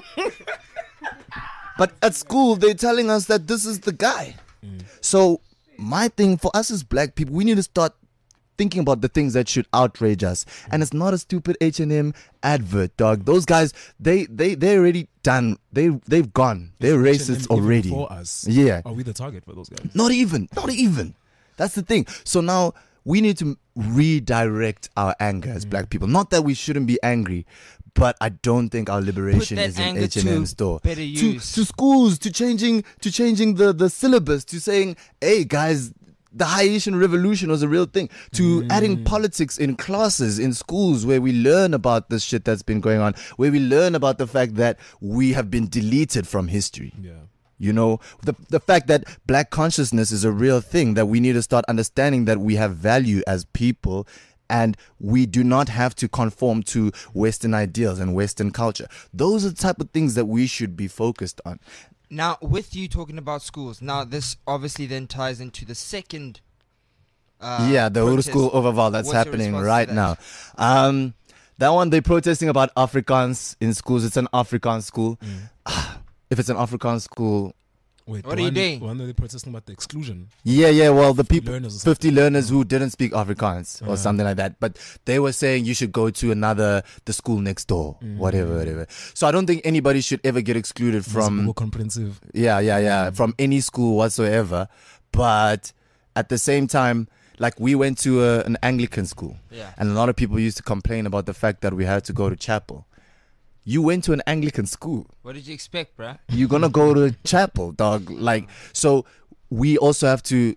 But at school, they're telling us that this is the guy. So my thing for us as black people, we need to start thinking about the things that should outrage us. And it's not a stupid H and M advert, dog. Those guys, they they they already done. They they've gone. They're Is H and M racist even already. For us, Yeah. Are we the target for those guys? Not even. Not even. That's the thing. So now we need to redirect our anger as black people. Not that we shouldn't be angry, but I don't think our liberation that is in anger H and M to store. better To, use. to schools, to changing to changing the, the syllabus, to saying, hey guys, the Haitian Revolution was a real thing, to Mm. adding politics in classes, in schools, where we learn about this shit that's been going on, where we learn about the fact that we have been deleted from history. Yeah. You know, the the fact that black consciousness is a real thing, that we need to start understanding that we have value as people and we do not have to conform to Western ideals and Western culture. Those are the type of things that we should be focused on. Now, with you talking about schools, now this obviously then ties into the second. Uh, yeah, the Uru protest. School overval that's What's your happening response to right that? now. Um, that one, they're protesting about Afrikaans in schools. It's an Afrikaans school. If it's an Afrikaans school, Wait, What the are you one, doing? One that they're protesting about the exclusion. yeah, yeah, well, the people, learners or fifty learners who didn't speak Afrikaans or Uh. something like that, but they were saying you should go to another, the school next door, Mm. whatever, whatever. So I don't think anybody should ever get excluded From more from, comprehensive. yeah, yeah, yeah, from any school whatsoever. But at the same time, like we went to a, an Anglican school, Yeah. and a lot of people used to complain about the fact that we had to go to chapel. You went to an Anglican school. What did you expect, bruh? You're gonna go to chapel, dog. Like, so we also have to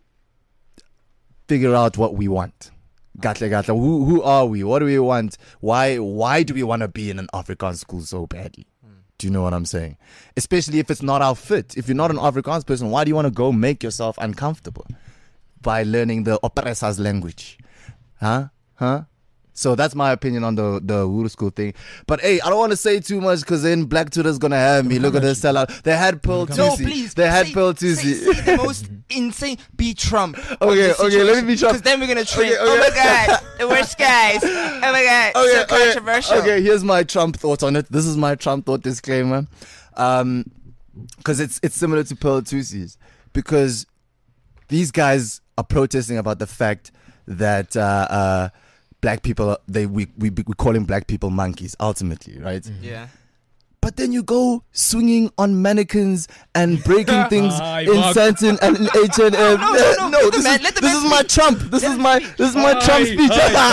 figure out what we want. Gatle, gatle. Who who are we? What do we want? Why why do we want to be in an Afrikaans school so badly? Do you know what I'm saying? Especially if it's not our fit. If you're not an Afrikaans person, why do you want to go make yourself uncomfortable by learning the Operesa's language? Huh? Huh? So that's my opinion on the the Uru school thing. But hey, I don't want to say too much because then Black Twitter's gonna have me. Look at the sellout. They had Pearl Tusi. No, please. They had say, Pearl say, Tusi. say the most insane. Be Trump. Okay, okay, let me be Trump. Because then we're gonna trend. Okay, Oh my okay. god, the worst guys. Oh my god, Okay, so okay, controversial. okay, here's my Trump thought on it. This is my Trump thought disclaimer. Um, because it's it's similar to Pearl Tusi's, because these guys are protesting about the fact that uh, uh, black people they we we we calling black people monkeys ultimately, right? Yeah. But then you go swinging on mannequins and breaking things Aye, in Mark. Santon and in H and M. no, no, let the this, man- is, let the this man is my speak. Trump. This Let is him my speak. this is my Trump speech.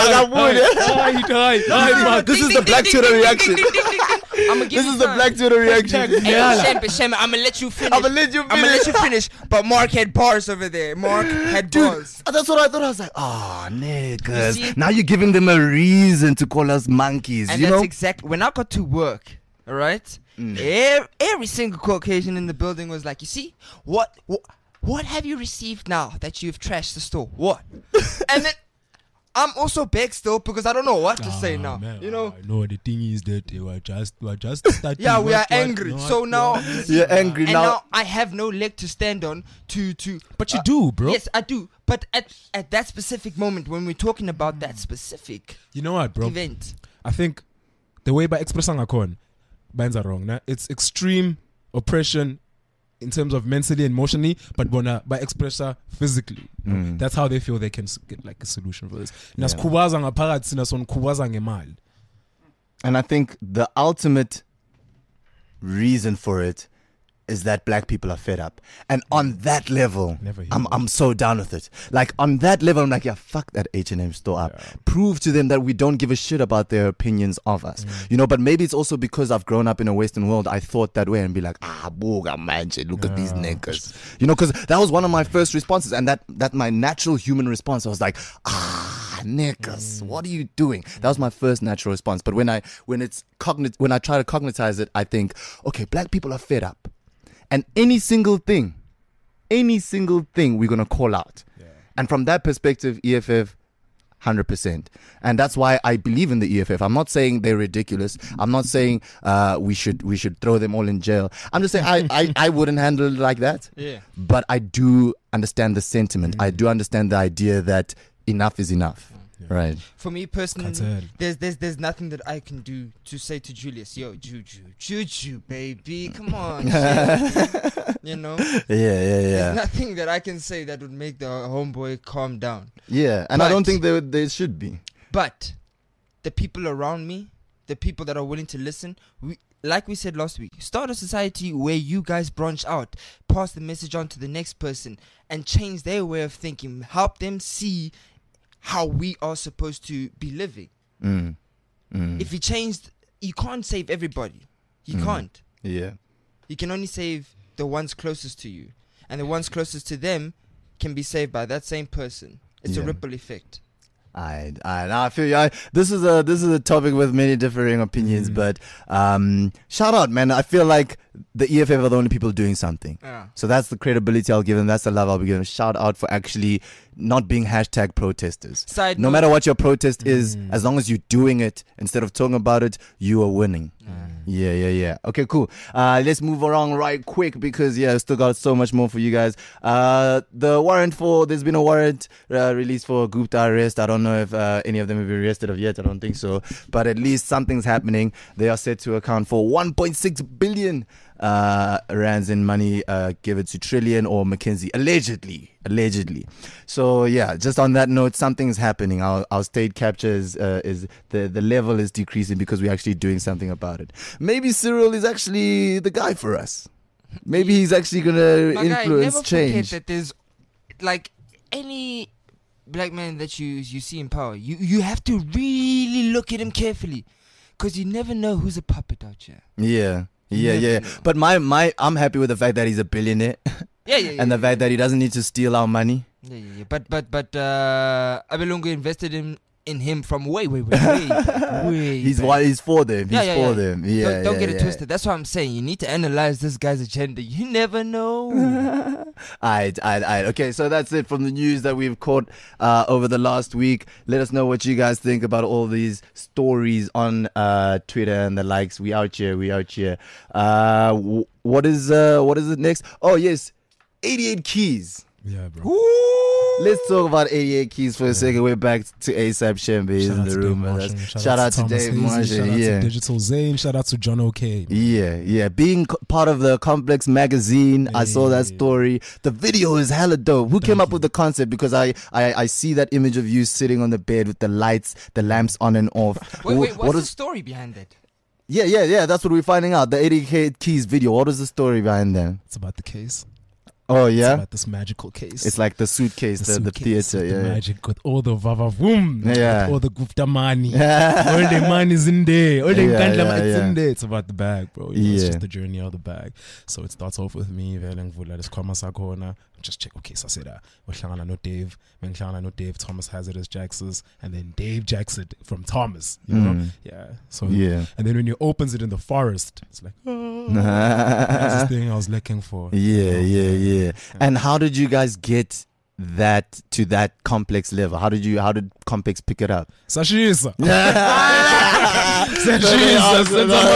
This is the Black Twitter reaction. I'm gonna give This you is the time. Black Twitter reaction. Hey, Shempe, Shempe, I'm gonna let you finish. I'ma let you I'm gonna let you finish. finish. But Mark had bars over there. Mark had Dude, bars. that's what I thought. I was like, oh, You niggas. see? Now you're giving them a reason to call us monkeys. And you that's know? exactly when I got to work. All right, Mm. every, every single Caucasian in the building was like, "You see, what, what, what have you received now that you've trashed the store? What?" And then I'm also big still because I don't know what to say now. You know. No, the thing is that they were just, were just starting. Yeah, we What- are what- angry. what- So now, what- You're angry and now. now I have no leg to stand on to to. But you do, bro. Yes, I do. But at at that specific moment when we're talking about that specific You know what, bro? event, I think the way by expressing a con, bands are wrong. Nah? It's extreme oppression in terms of mentally and emotionally, but bona, by expressor physically. you know. Mm. That's how they feel they can s- get like a solution for this. Yeah. Nasikhubaza ngaphakathi sina sonikhubaza ngemali. And I think the ultimate reason for it is that black people are fed up. And on that level, Never hear I'm that. I'm so down with it. Like on that level, I'm like, yeah, fuck that H and M store up. Prove to them that we don't give a shit about their opinions of us. You know, but maybe it's also because I've grown up in a Western world, I thought that way and be like, ah, boga manche, look at these niggas. You know, because that was one of my first responses, and that that my natural human response. I was like, ah, niggas, what are you doing? That was my first natural response. But when I when it's cognit when I try to cognitize it, I think, okay, black people are fed up. And any single thing, any single thing we're going to call out. Yeah. And from that perspective, E F F, one hundred percent. And that's why I believe in the E F F. I'm not saying they're ridiculous. I'm not saying uh, we should we should throw them all in jail. I'm just saying I, I, I wouldn't handle it like that. Yeah. But I do understand the sentiment. I do understand the idea that enough is enough. Right. for me personally, Cartel. there's there's there's nothing that I can do to say to Julius, yo, Juju, Juju, baby, come on, chill." You know. Yeah, yeah, There's yeah. nothing that I can say that would make the homeboy calm down. Yeah, and I don't But- think there there should be. But the people around me, the people that are willing to listen, we, like we said last week, start a society where you guys branch out, pass the message on to the next person, and change their way of thinking. Help them see how we are supposed to be living. Mm. Mm. If you changed, you can't save everybody. You Mm. can't. Yeah. You can only save the ones closest to you, and the ones closest to them can be saved by that same person. It's Yeah. a ripple effect. I, I, I feel you. I, this is a this is a topic with many differing opinions, Mm. but um, shout out, man. I feel like the E F F are the only people doing something. Yeah. So that's the credibility I'll give them. That's the love I'll be giving them. Shout out for actually not being hashtag protesters. Side No note- matter what your protest is, Mm. as long as you're doing it instead of talking about it, you are winning. Yeah, yeah, yeah. Okay, cool. Uh, let's move along right quick because yeah, still got so much more for you guys. Uh, the warrant for there's been a warrant uh, released for Gupta arrest. I don't know if uh, any of them have been arrested of yet. I don't think so, but at least something's happening. They are set to account for one point six billion uh, rands in money uh, given to Trillion or McKinsey allegedly. Allegedly. So yeah, just on that note, something's happening. Our our state capture is uh, is the the level is decreasing because we're actually doing something about it. Maybe Cyril is actually the guy for us. Maybe he's actually gonna My guy, influence never change. forget that there's like any black man that you you see in power. You you have to really look at him carefully, because you never know who's a puppet out here. Yeah. Yeah, Never yeah. know. But my my I'm happy with the fact that he's a billionaire Yeah, yeah, yeah. and the yeah, fact that he doesn't need to steal our money. yeah, yeah, yeah. But but but uh, Abelungu invested in in him from way way way way. way He's back. why he's for them. He's Yeah, yeah, for yeah. them. Yeah. don't don't yeah, get it yeah. twisted. That's what I'm saying. You need to analyze this guy's agenda. You never know. Alright, alright, alright. Okay, so that's it from the news that we've caught uh, over the last week. Let us know what you guys think about all these stories on uh, Twitter and the likes. We out here, we out here. Uh, w- what is uh, what is it next? Oh yes, eighty-eight Keys. Yeah, bro. Let's talk about eighty-eight Keys for a second. We're back to ASAP Shembe is Shout in out the to room. Dave with Marshall. us. Shout out to Thomas Dave Hazy. Marshall. Shout out Yeah. to Digital Zane. Shout out to John O'Kay. Yeah, yeah. Being co- part of the Complex magazine, I saw that Hey. story. The video is hella dope. Who came Thank up you. with the concept? Because I, I, I see that image of you sitting on the bed with the lights, the lamps on and off. wait Wh- wait. What's what the is? story behind it? Yeah, yeah, yeah. That's what we're finding out. The eighty-eight Keys video. What is the story behind that? It's about the case. Oh It's yeah. about this magical case. It's like the suitcase, the, the, suitcase theater. with the Yeah. magic with all the vava boom, Yeah. all the gupta money, yeah. all the money's in there, all the Yeah, nkandla yeah, it's yeah. in there. It's about the bag, bro. You know, It's Yeah. just the journey of the bag. So it starts off with me vele ngivula lesikhwama sakhona, just check okay sasera wahlangana no Dave, mengihlangana no Dave, Thomas Hazardous Jaxes, and then Dave Jackson from Thomas, you know. Mm. Yeah. So Yeah. and then when you opens it in the forest, it's like oh, that's the thing I was looking for. Yeah, you know? yeah, yeah. And how did you guys get that to that complex level? How did you? How did Complex pick it up? Sashisa. Sashisa,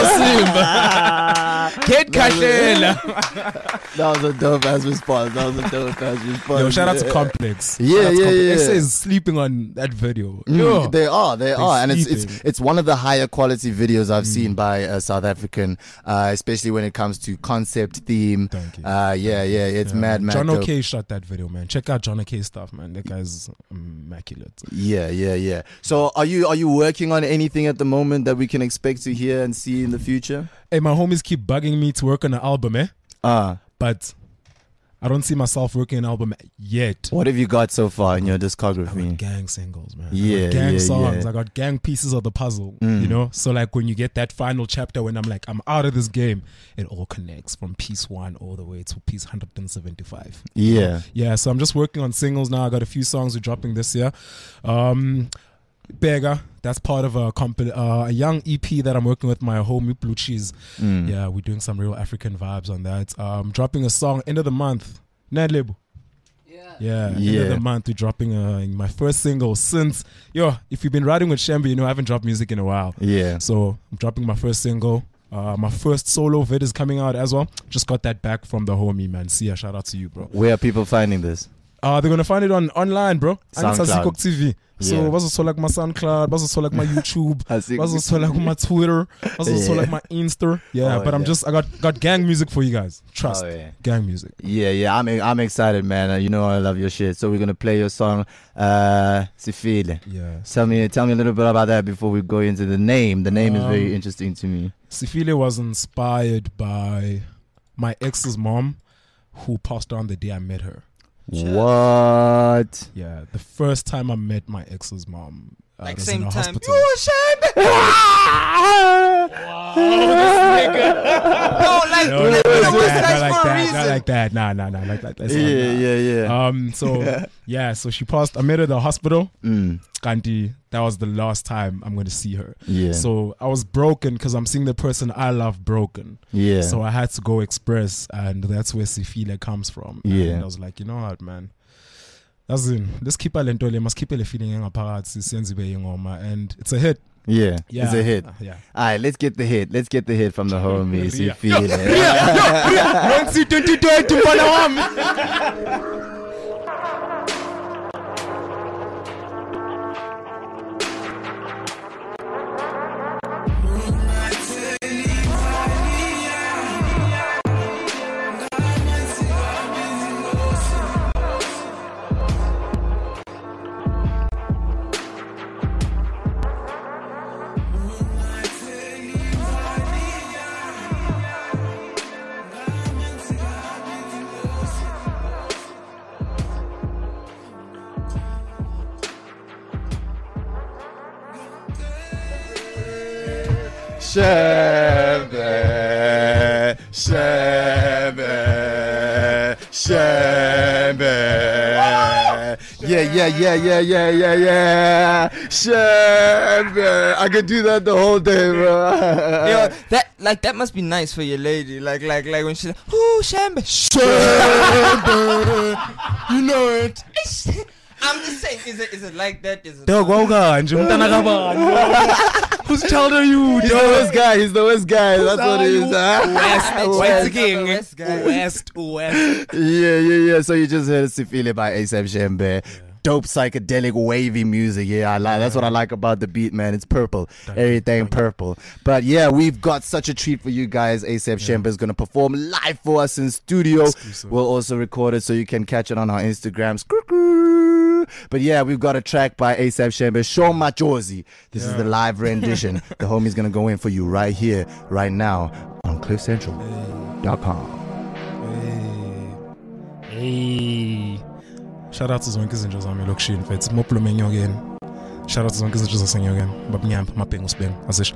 Kid Kashela. That was a dope ass response. That was a dope ass response. Yo, shout out to Complex. Yeah, Shout out to yeah, Complex. yeah. X is sleeping on that video. Mm, Yo. they are, they are, and it's it's sleeping. it's one of the higher quality videos I've Mm. seen by a South African, uh, especially when it comes to concept, theme. Thank you. Uh, yeah, yeah, it's Yeah. mad, mad. John dope. O'Kay shot that video, man. Check out John O'Kay stuff, man. That guy's immaculate. Yeah, yeah, yeah. So, are you are you working on anything at the moment that we can expect to hear and see in the future? Hey, my homies keep bugging me to work on an album, eh? Uh But I don't see myself working an album yet. what have you got so far in your I got discography? gang singles, man. I Yeah, got gang yeah, songs. yeah. I got gang pieces of the puzzle. Mm. You know, so like when you get that final chapter, when I'm like, I'm out of this game, it all connects from piece one all the way to piece one hundred seventy-five. Yeah. Yeah, so I'm just working on singles now. I got a few songs we're dropping this year. Um, Bega, that's part of a comp- uh, a young E P that I'm working with my homie Blue Cheese. Mm. Yeah, we're doing some real African vibes on that. Um, dropping a song end of the month. Nadlib. Yeah. Yeah, end Yeah. of the month we're dropping uh, my first single since yo. If you've been riding with Shembe, you know I haven't dropped music in a while. Yeah. So I'm dropping my first single. Uh, my first solo vid is coming out as well. Just got that back from the homie, man. Sia, shout out to you, bro. Where are people finding this? Uh, they're gonna find it on online, bro. And it's SoundCloud. Asikok T V. So Yeah. bazothola kuma SoundCloud, bazothola kuma YouTube, Asikok. bazothola kuma Twitter, bazothola Yeah. kuma Insta. Yeah, Oh, but I'm yeah. just I got got gang music for you guys. Trust. Oh, yeah. Gang music. Yeah, yeah, I'm I'm excited, man. Uh, you know I love your shit. So we're gonna play your song, uh, Sifile. Yeah. Tell me, tell me a little bit about that before we go into the name. The name is very Um, interesting to me. Sifile was inspired by my ex's mom, who passed on the day I met her. What? Yeah, the first time I met my ex's mom. Uh, Like it was in same a time. hospital. You No, like, No, you not know, like what's that, nice not like for a that, reason. not like that. Nah, nah, nah, like that. That's not- Yeah, nah. yeah, yeah. Um. So yeah. So she passed. I met her at the hospital. Mm. Kanti, that was the last time I'm going to see her. Yeah. So I was broken because I'm seeing the person I love broken. Yeah. So I had to go express, and that's where Sifile comes from. Yeah. And I was like, you know what, man. That's in. Let's keep a lentole. Must keep a feeling in and it's a hit. Yeah, Yeah. it's a hit. Uh, yeah. All right, let's get the hit. Let's get the hit from the homies. You Yeah. feel it? Once you don't do it to follow him. Shembe, Shembe, Shembe. Yeah, yeah, yeah, yeah, yeah, yeah, yeah. Shembe. I could do that the whole day, bro. Yo, that like that must be nice for your lady. Like like like when she's like, ooh, Shamba, Shamba. You know it. I'm just saying, is it is it like that? Is it? Dog, wow, nje mntana kabani. Whose child are you? He's the worst guy. He's the worst guy. That's what it is. West, West, West King, West guy. West, West. Yeah, yeah, yeah. So you just heard Sifile by A$AP Shembe. Dope psychedelic wavy music. Yeah, I like. That's what I like about the beat, man. It's purple, everything purple. But yeah, we've got such a treat for you guys. A$AP Shembe is gonna perform live for us in studio. Exclusive. We'll also record it so you can catch it on our Instagram. But yeah, we've got a track by A$AP Shembe, Show Machozi. This is the live rendition. The homie's gonna go in for you right here, right now on cliff central dot com. Hey. Shout out to zonke izinto zami lokishini mfethu moplume enyokeni. Shout out to zonke izinto zasenyokeni. Babnyamba mabhengu usibeng. Asisho.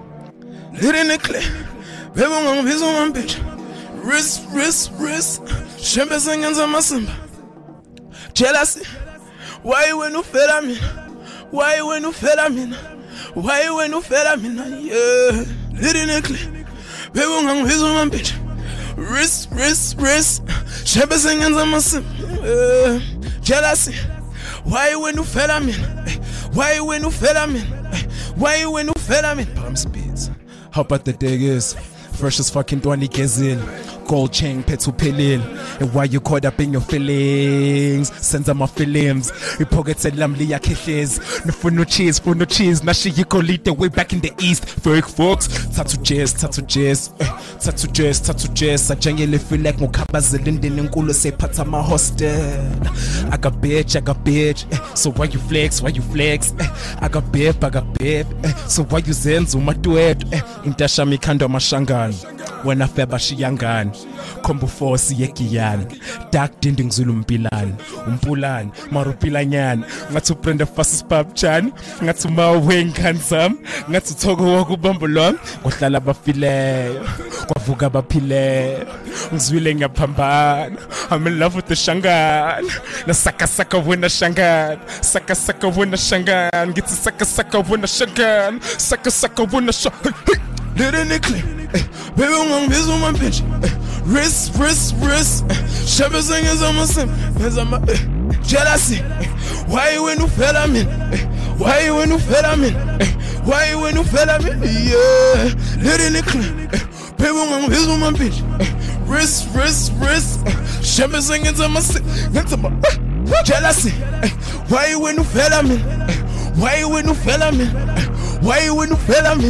Lirine kle. Bebo ngangibizwa ngambitch. Wrist wrist wrist. Shembe sengenza masimba. Jealousy. Why when you fell me? Why when you fell me? Why when you fell me? Yeah. Lirine kle. Bebo ngangibizwa ngambitch. Wrist, wrist, wrist. Shembe sengenza masimba. Uh, jealousy. Why when you fell me? Why when you fell me? Why when you fell me? Palm speeds. How about the day is fresh as fucking twenty gezil. Gold chain, petu pilil. And why you caught up in your feelings? Sends my feelings. You pockets and lamli ya kishes. No for no cheese, for no cheese. Nashi you call it the way back in the east. Fake folks. Tattoo jazz, tattoo jazz. Tattoo jazz, tattoo jazz. I genuinely feel like Mukaba Zelindin and Kulu say pata my hostel. I got bitch, I got bitch. So why you flex, why you flex? I got babe, I got babe. So why you zenzu my duet? Intasha mi kando mashangan. When I feba shiyangan. Kombo force yekiyan. Dark dinding zulu mpilan. Umpulan, marupilanyan. Ngatu prende fasis papchan. Ngatu maweng kansam. Ngatu togo waku bambolom. Kotlala bafile. Kwavuga bapile. Ngzwile ngapamban. I'm in love with the shangan. Na saka saka wena shangan. Saka saka wena shangan. Get to saka saka wena shangan. Saka saka wena shangan. Lirine kle. Baby, I'm busy with my bitch. Wrist, wrist, wrist. Shembe sengenza masimba. Jealousy. Why when you fell me? Why when you fell me? Why when you fell me? Yeah. Lirine kle. Baby, I'm busy with my bitch. Wrist, wrist, wrist. Shembe sengenza masimba. Jealousy. Why when you fell me? Why when you fell me? Why when you fell me?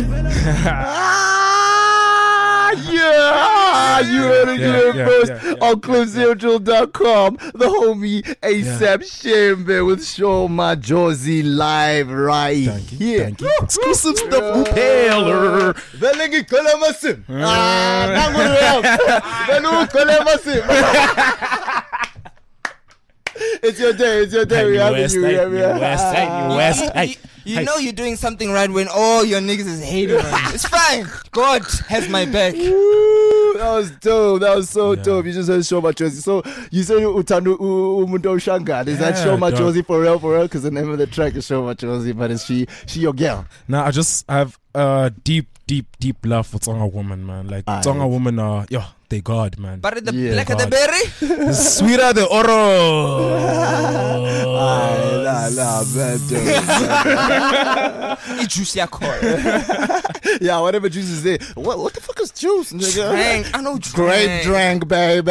Yeah, you heard it Yeah, here yeah, first yeah, yeah, on cliff central dot com. The homie A$AP Shembe with Show Machozi live right Thank you, here. thank you. Exclusive stuff with Taylor. Velengi kolemasim. Ah, nangu real. Venu kolemasim. It's your day. It's your day. Hey, We you having West, you. hey, We having you you. West, hey, you West, You, hey, you- you hey. know you're doing something right when all your niggas is hating on you. It's fine. God has my back. Woo, that was dope. That was so Yeah. dope. You just heard Show Machozi. So you said Utanu Umuntu Shangan. Is that Yeah, Show dog. Machozi for real? For real? Because the name of the track is Show Machozi, but is she she your girl? Nah, I just have a deep, deep, deep love for Tsonga women, man. Like Aye. Tsonga women are, yo, they God, man. But the Yeah, blacker the God. berry, Sweeter the oro. Aye, nah, nah, man, dope. it's juicy call. Yeah, whatever juice is there. What what the fuck is juice, nigga? Drank, I know Great drank. drink, baby.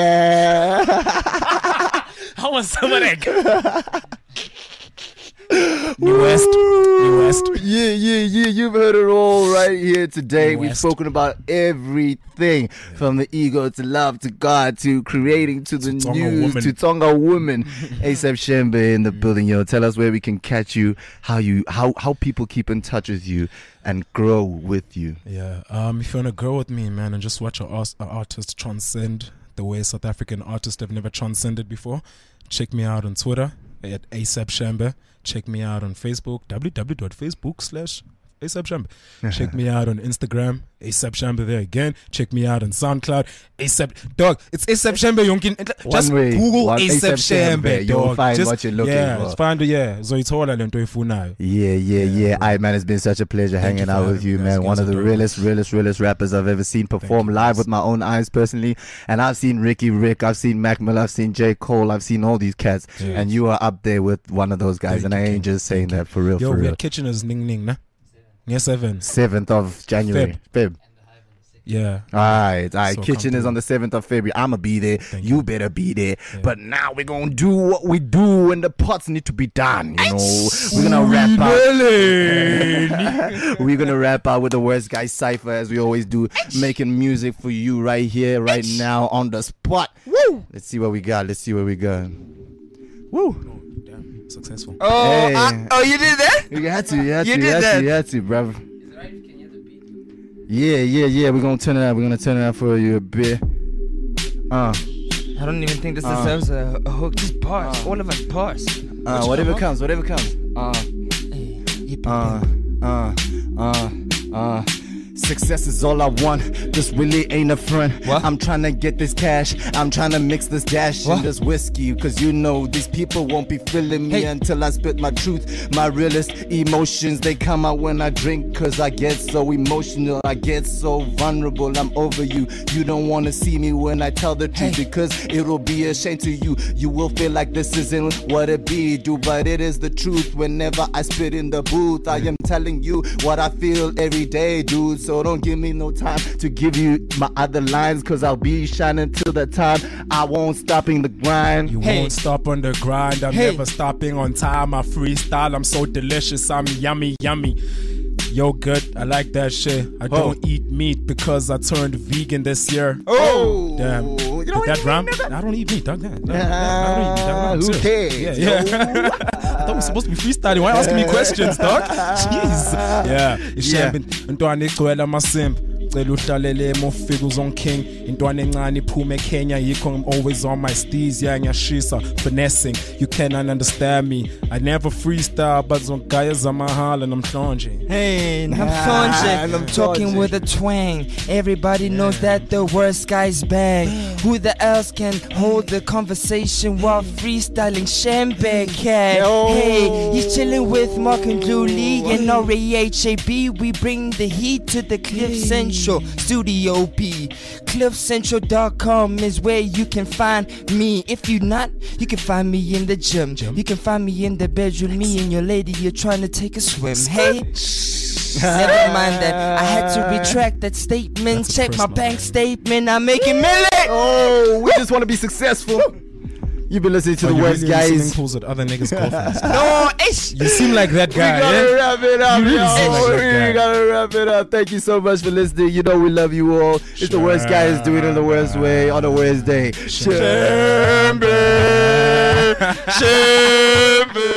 How was some of that? New West, New West. Yeah, yeah, yeah. You've heard it all right here today. New We've West. spoken about everything from the ego to love to God to creating to the Tonga news woman. to Tonga woman. A$AP Shembe in the building, yo. Tell us where we can catch you, how you, how how people keep in touch with you and grow with you. Yeah, um, if you want to grow with me, man, and just watch an art- an artist transcend the way South African artists have never transcended before, check me out on Twitter at A$AP Shembe. Check me out on Facebook, www.facebook slash A$AP Shembe. Check me out on Instagram, A$AP Shembe there again. Check me out on SoundCloud, A$AP. Dog, it's A$AP Shembe. Yonkin. Just way, Google one A$AP A$AP Shembe, Shembe, you'll dog. find Just, what you're looking yeah, for. Just find it, yeah. Zoitola lento ifunayo. Yeah, yeah, yeah. I man, it's been such a pleasure Thank hanging you for out with having you, me, man. guys. One Guys of the are dope. realest, realest, realest rappers I've ever seen perform you, live guys. with my own eyes personally. And I've seen Ricky Rick, I've seen Mac Miller, I've seen J. Cole, I've seen all these cats. Yeah. And you are up there with one of those guys. Thank and you, I ain't King. just saying that for real, Yo, for we real. at Kitchener's Ning Ning, nah? Yeah, seven. seventh of January. Feb. Yeah. Alright, alright. So Kitchen come is through. on the seventh of February. I'ma be there. Thank you you. better be there. Yeah. But now we're gonna do what we do when the pots need to be done. You know, we're gonna wrap up. We're gonna wrap up with the Worst Guy Cypher as we always do, making music for you right here, right now, on the spot. Woo! Let's see what we got. Let's see what we got. Woo! Damn, successful. Oh, Hey. I- oh, you did that? You had to, you had You to, did you had that. to, you had to, bruv. Yeah, yeah, yeah. We're gonna turn it up. We're gonna turn it up for you a bit. Uh, I don't even think this Uh. deserves a, a hook. Just bars. All of us bars. uh, whatever comes, whatever comes. Uh, Hey, yippee uh, uh, uh, uh. Success is all I want. This really ain't a front. What? I'm trying to get this cash. I'm trying to mix this dash What? and this whiskey. Cause you know these people won't be feeling me Hey. until I spit my truth. My realest emotions, they come out when I drink. Cause I get so emotional. I get so vulnerable. I'm over you. You don't wanna see me when I tell the truth. Hey. Because it'll be a shame to you. You will feel like this isn't what it be, do. But it is the truth. Whenever I spit in the booth, I am telling you what I feel every day, dude. So don't give me no time to give you my other lines. Cause I'll be shining till the time I won't stopping the grind. You Hey. won't stop on the grind. I'm Hey. never stopping on time. I freestyle. I'm so delicious. I'm yummy, yummy. Yo, good. I like that shit. I don't eat meat because I turned vegan this year. Oh, Damn. you Did don't that even rhyme? know that? I don't eat meat, dog. Damn. No, Ah, I don't eat meat, dog. No, I'm who serious. cares, Yeah, yeah. I thought we were supposed to be freestyling. Why asking me questions, dog? Jeez. Yeah. Ishembe intwana egcwele amasimbi. Cela uhlalele mofika uzon king. Intwana encane iphume eKenya yikho I'm always on my steez. Yeah, ngiyashisa finessing. You cannot understand me. I never freestyle but zongaya zamahala namhlanje. Hey, Ah, I'm I'm talking Flonje. with a twang. Everybody knows that the worst guys bang. Who the else can hold the conversation while freestyling Shembe Cat? Yo. Hey, he's chilling with Mark and Julie and R A H A B. We bring the heat to the Cliff Central Studio B. cliff central dot com is where you can find me. If you not, you can find me in the gym. You can find me in the bedroom. Me and your lady, you're trying to take a swim. Hey. Never mind that. I had to retract that statement. That's a Check my personal bank one. statement. I'm making million. Oh, we just want to be successful. You've been listening to Are the you Worst really in swimming Guys. pools with other niggas' girlfriends? No, ish. You seem like that We guy, gotta yeah? wrap it up, You really yo. seem like that we guy. gotta wrap it up. Thank you so much for listening. You know we love you all. It's the Worst Guys doing it in the worst way on the worst day. Shembe, Shembe.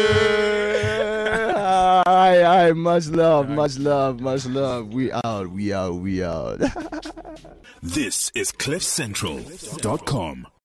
Aye, aye, much love, much love, much love. We out, we out, we out. This is cliff central dot com.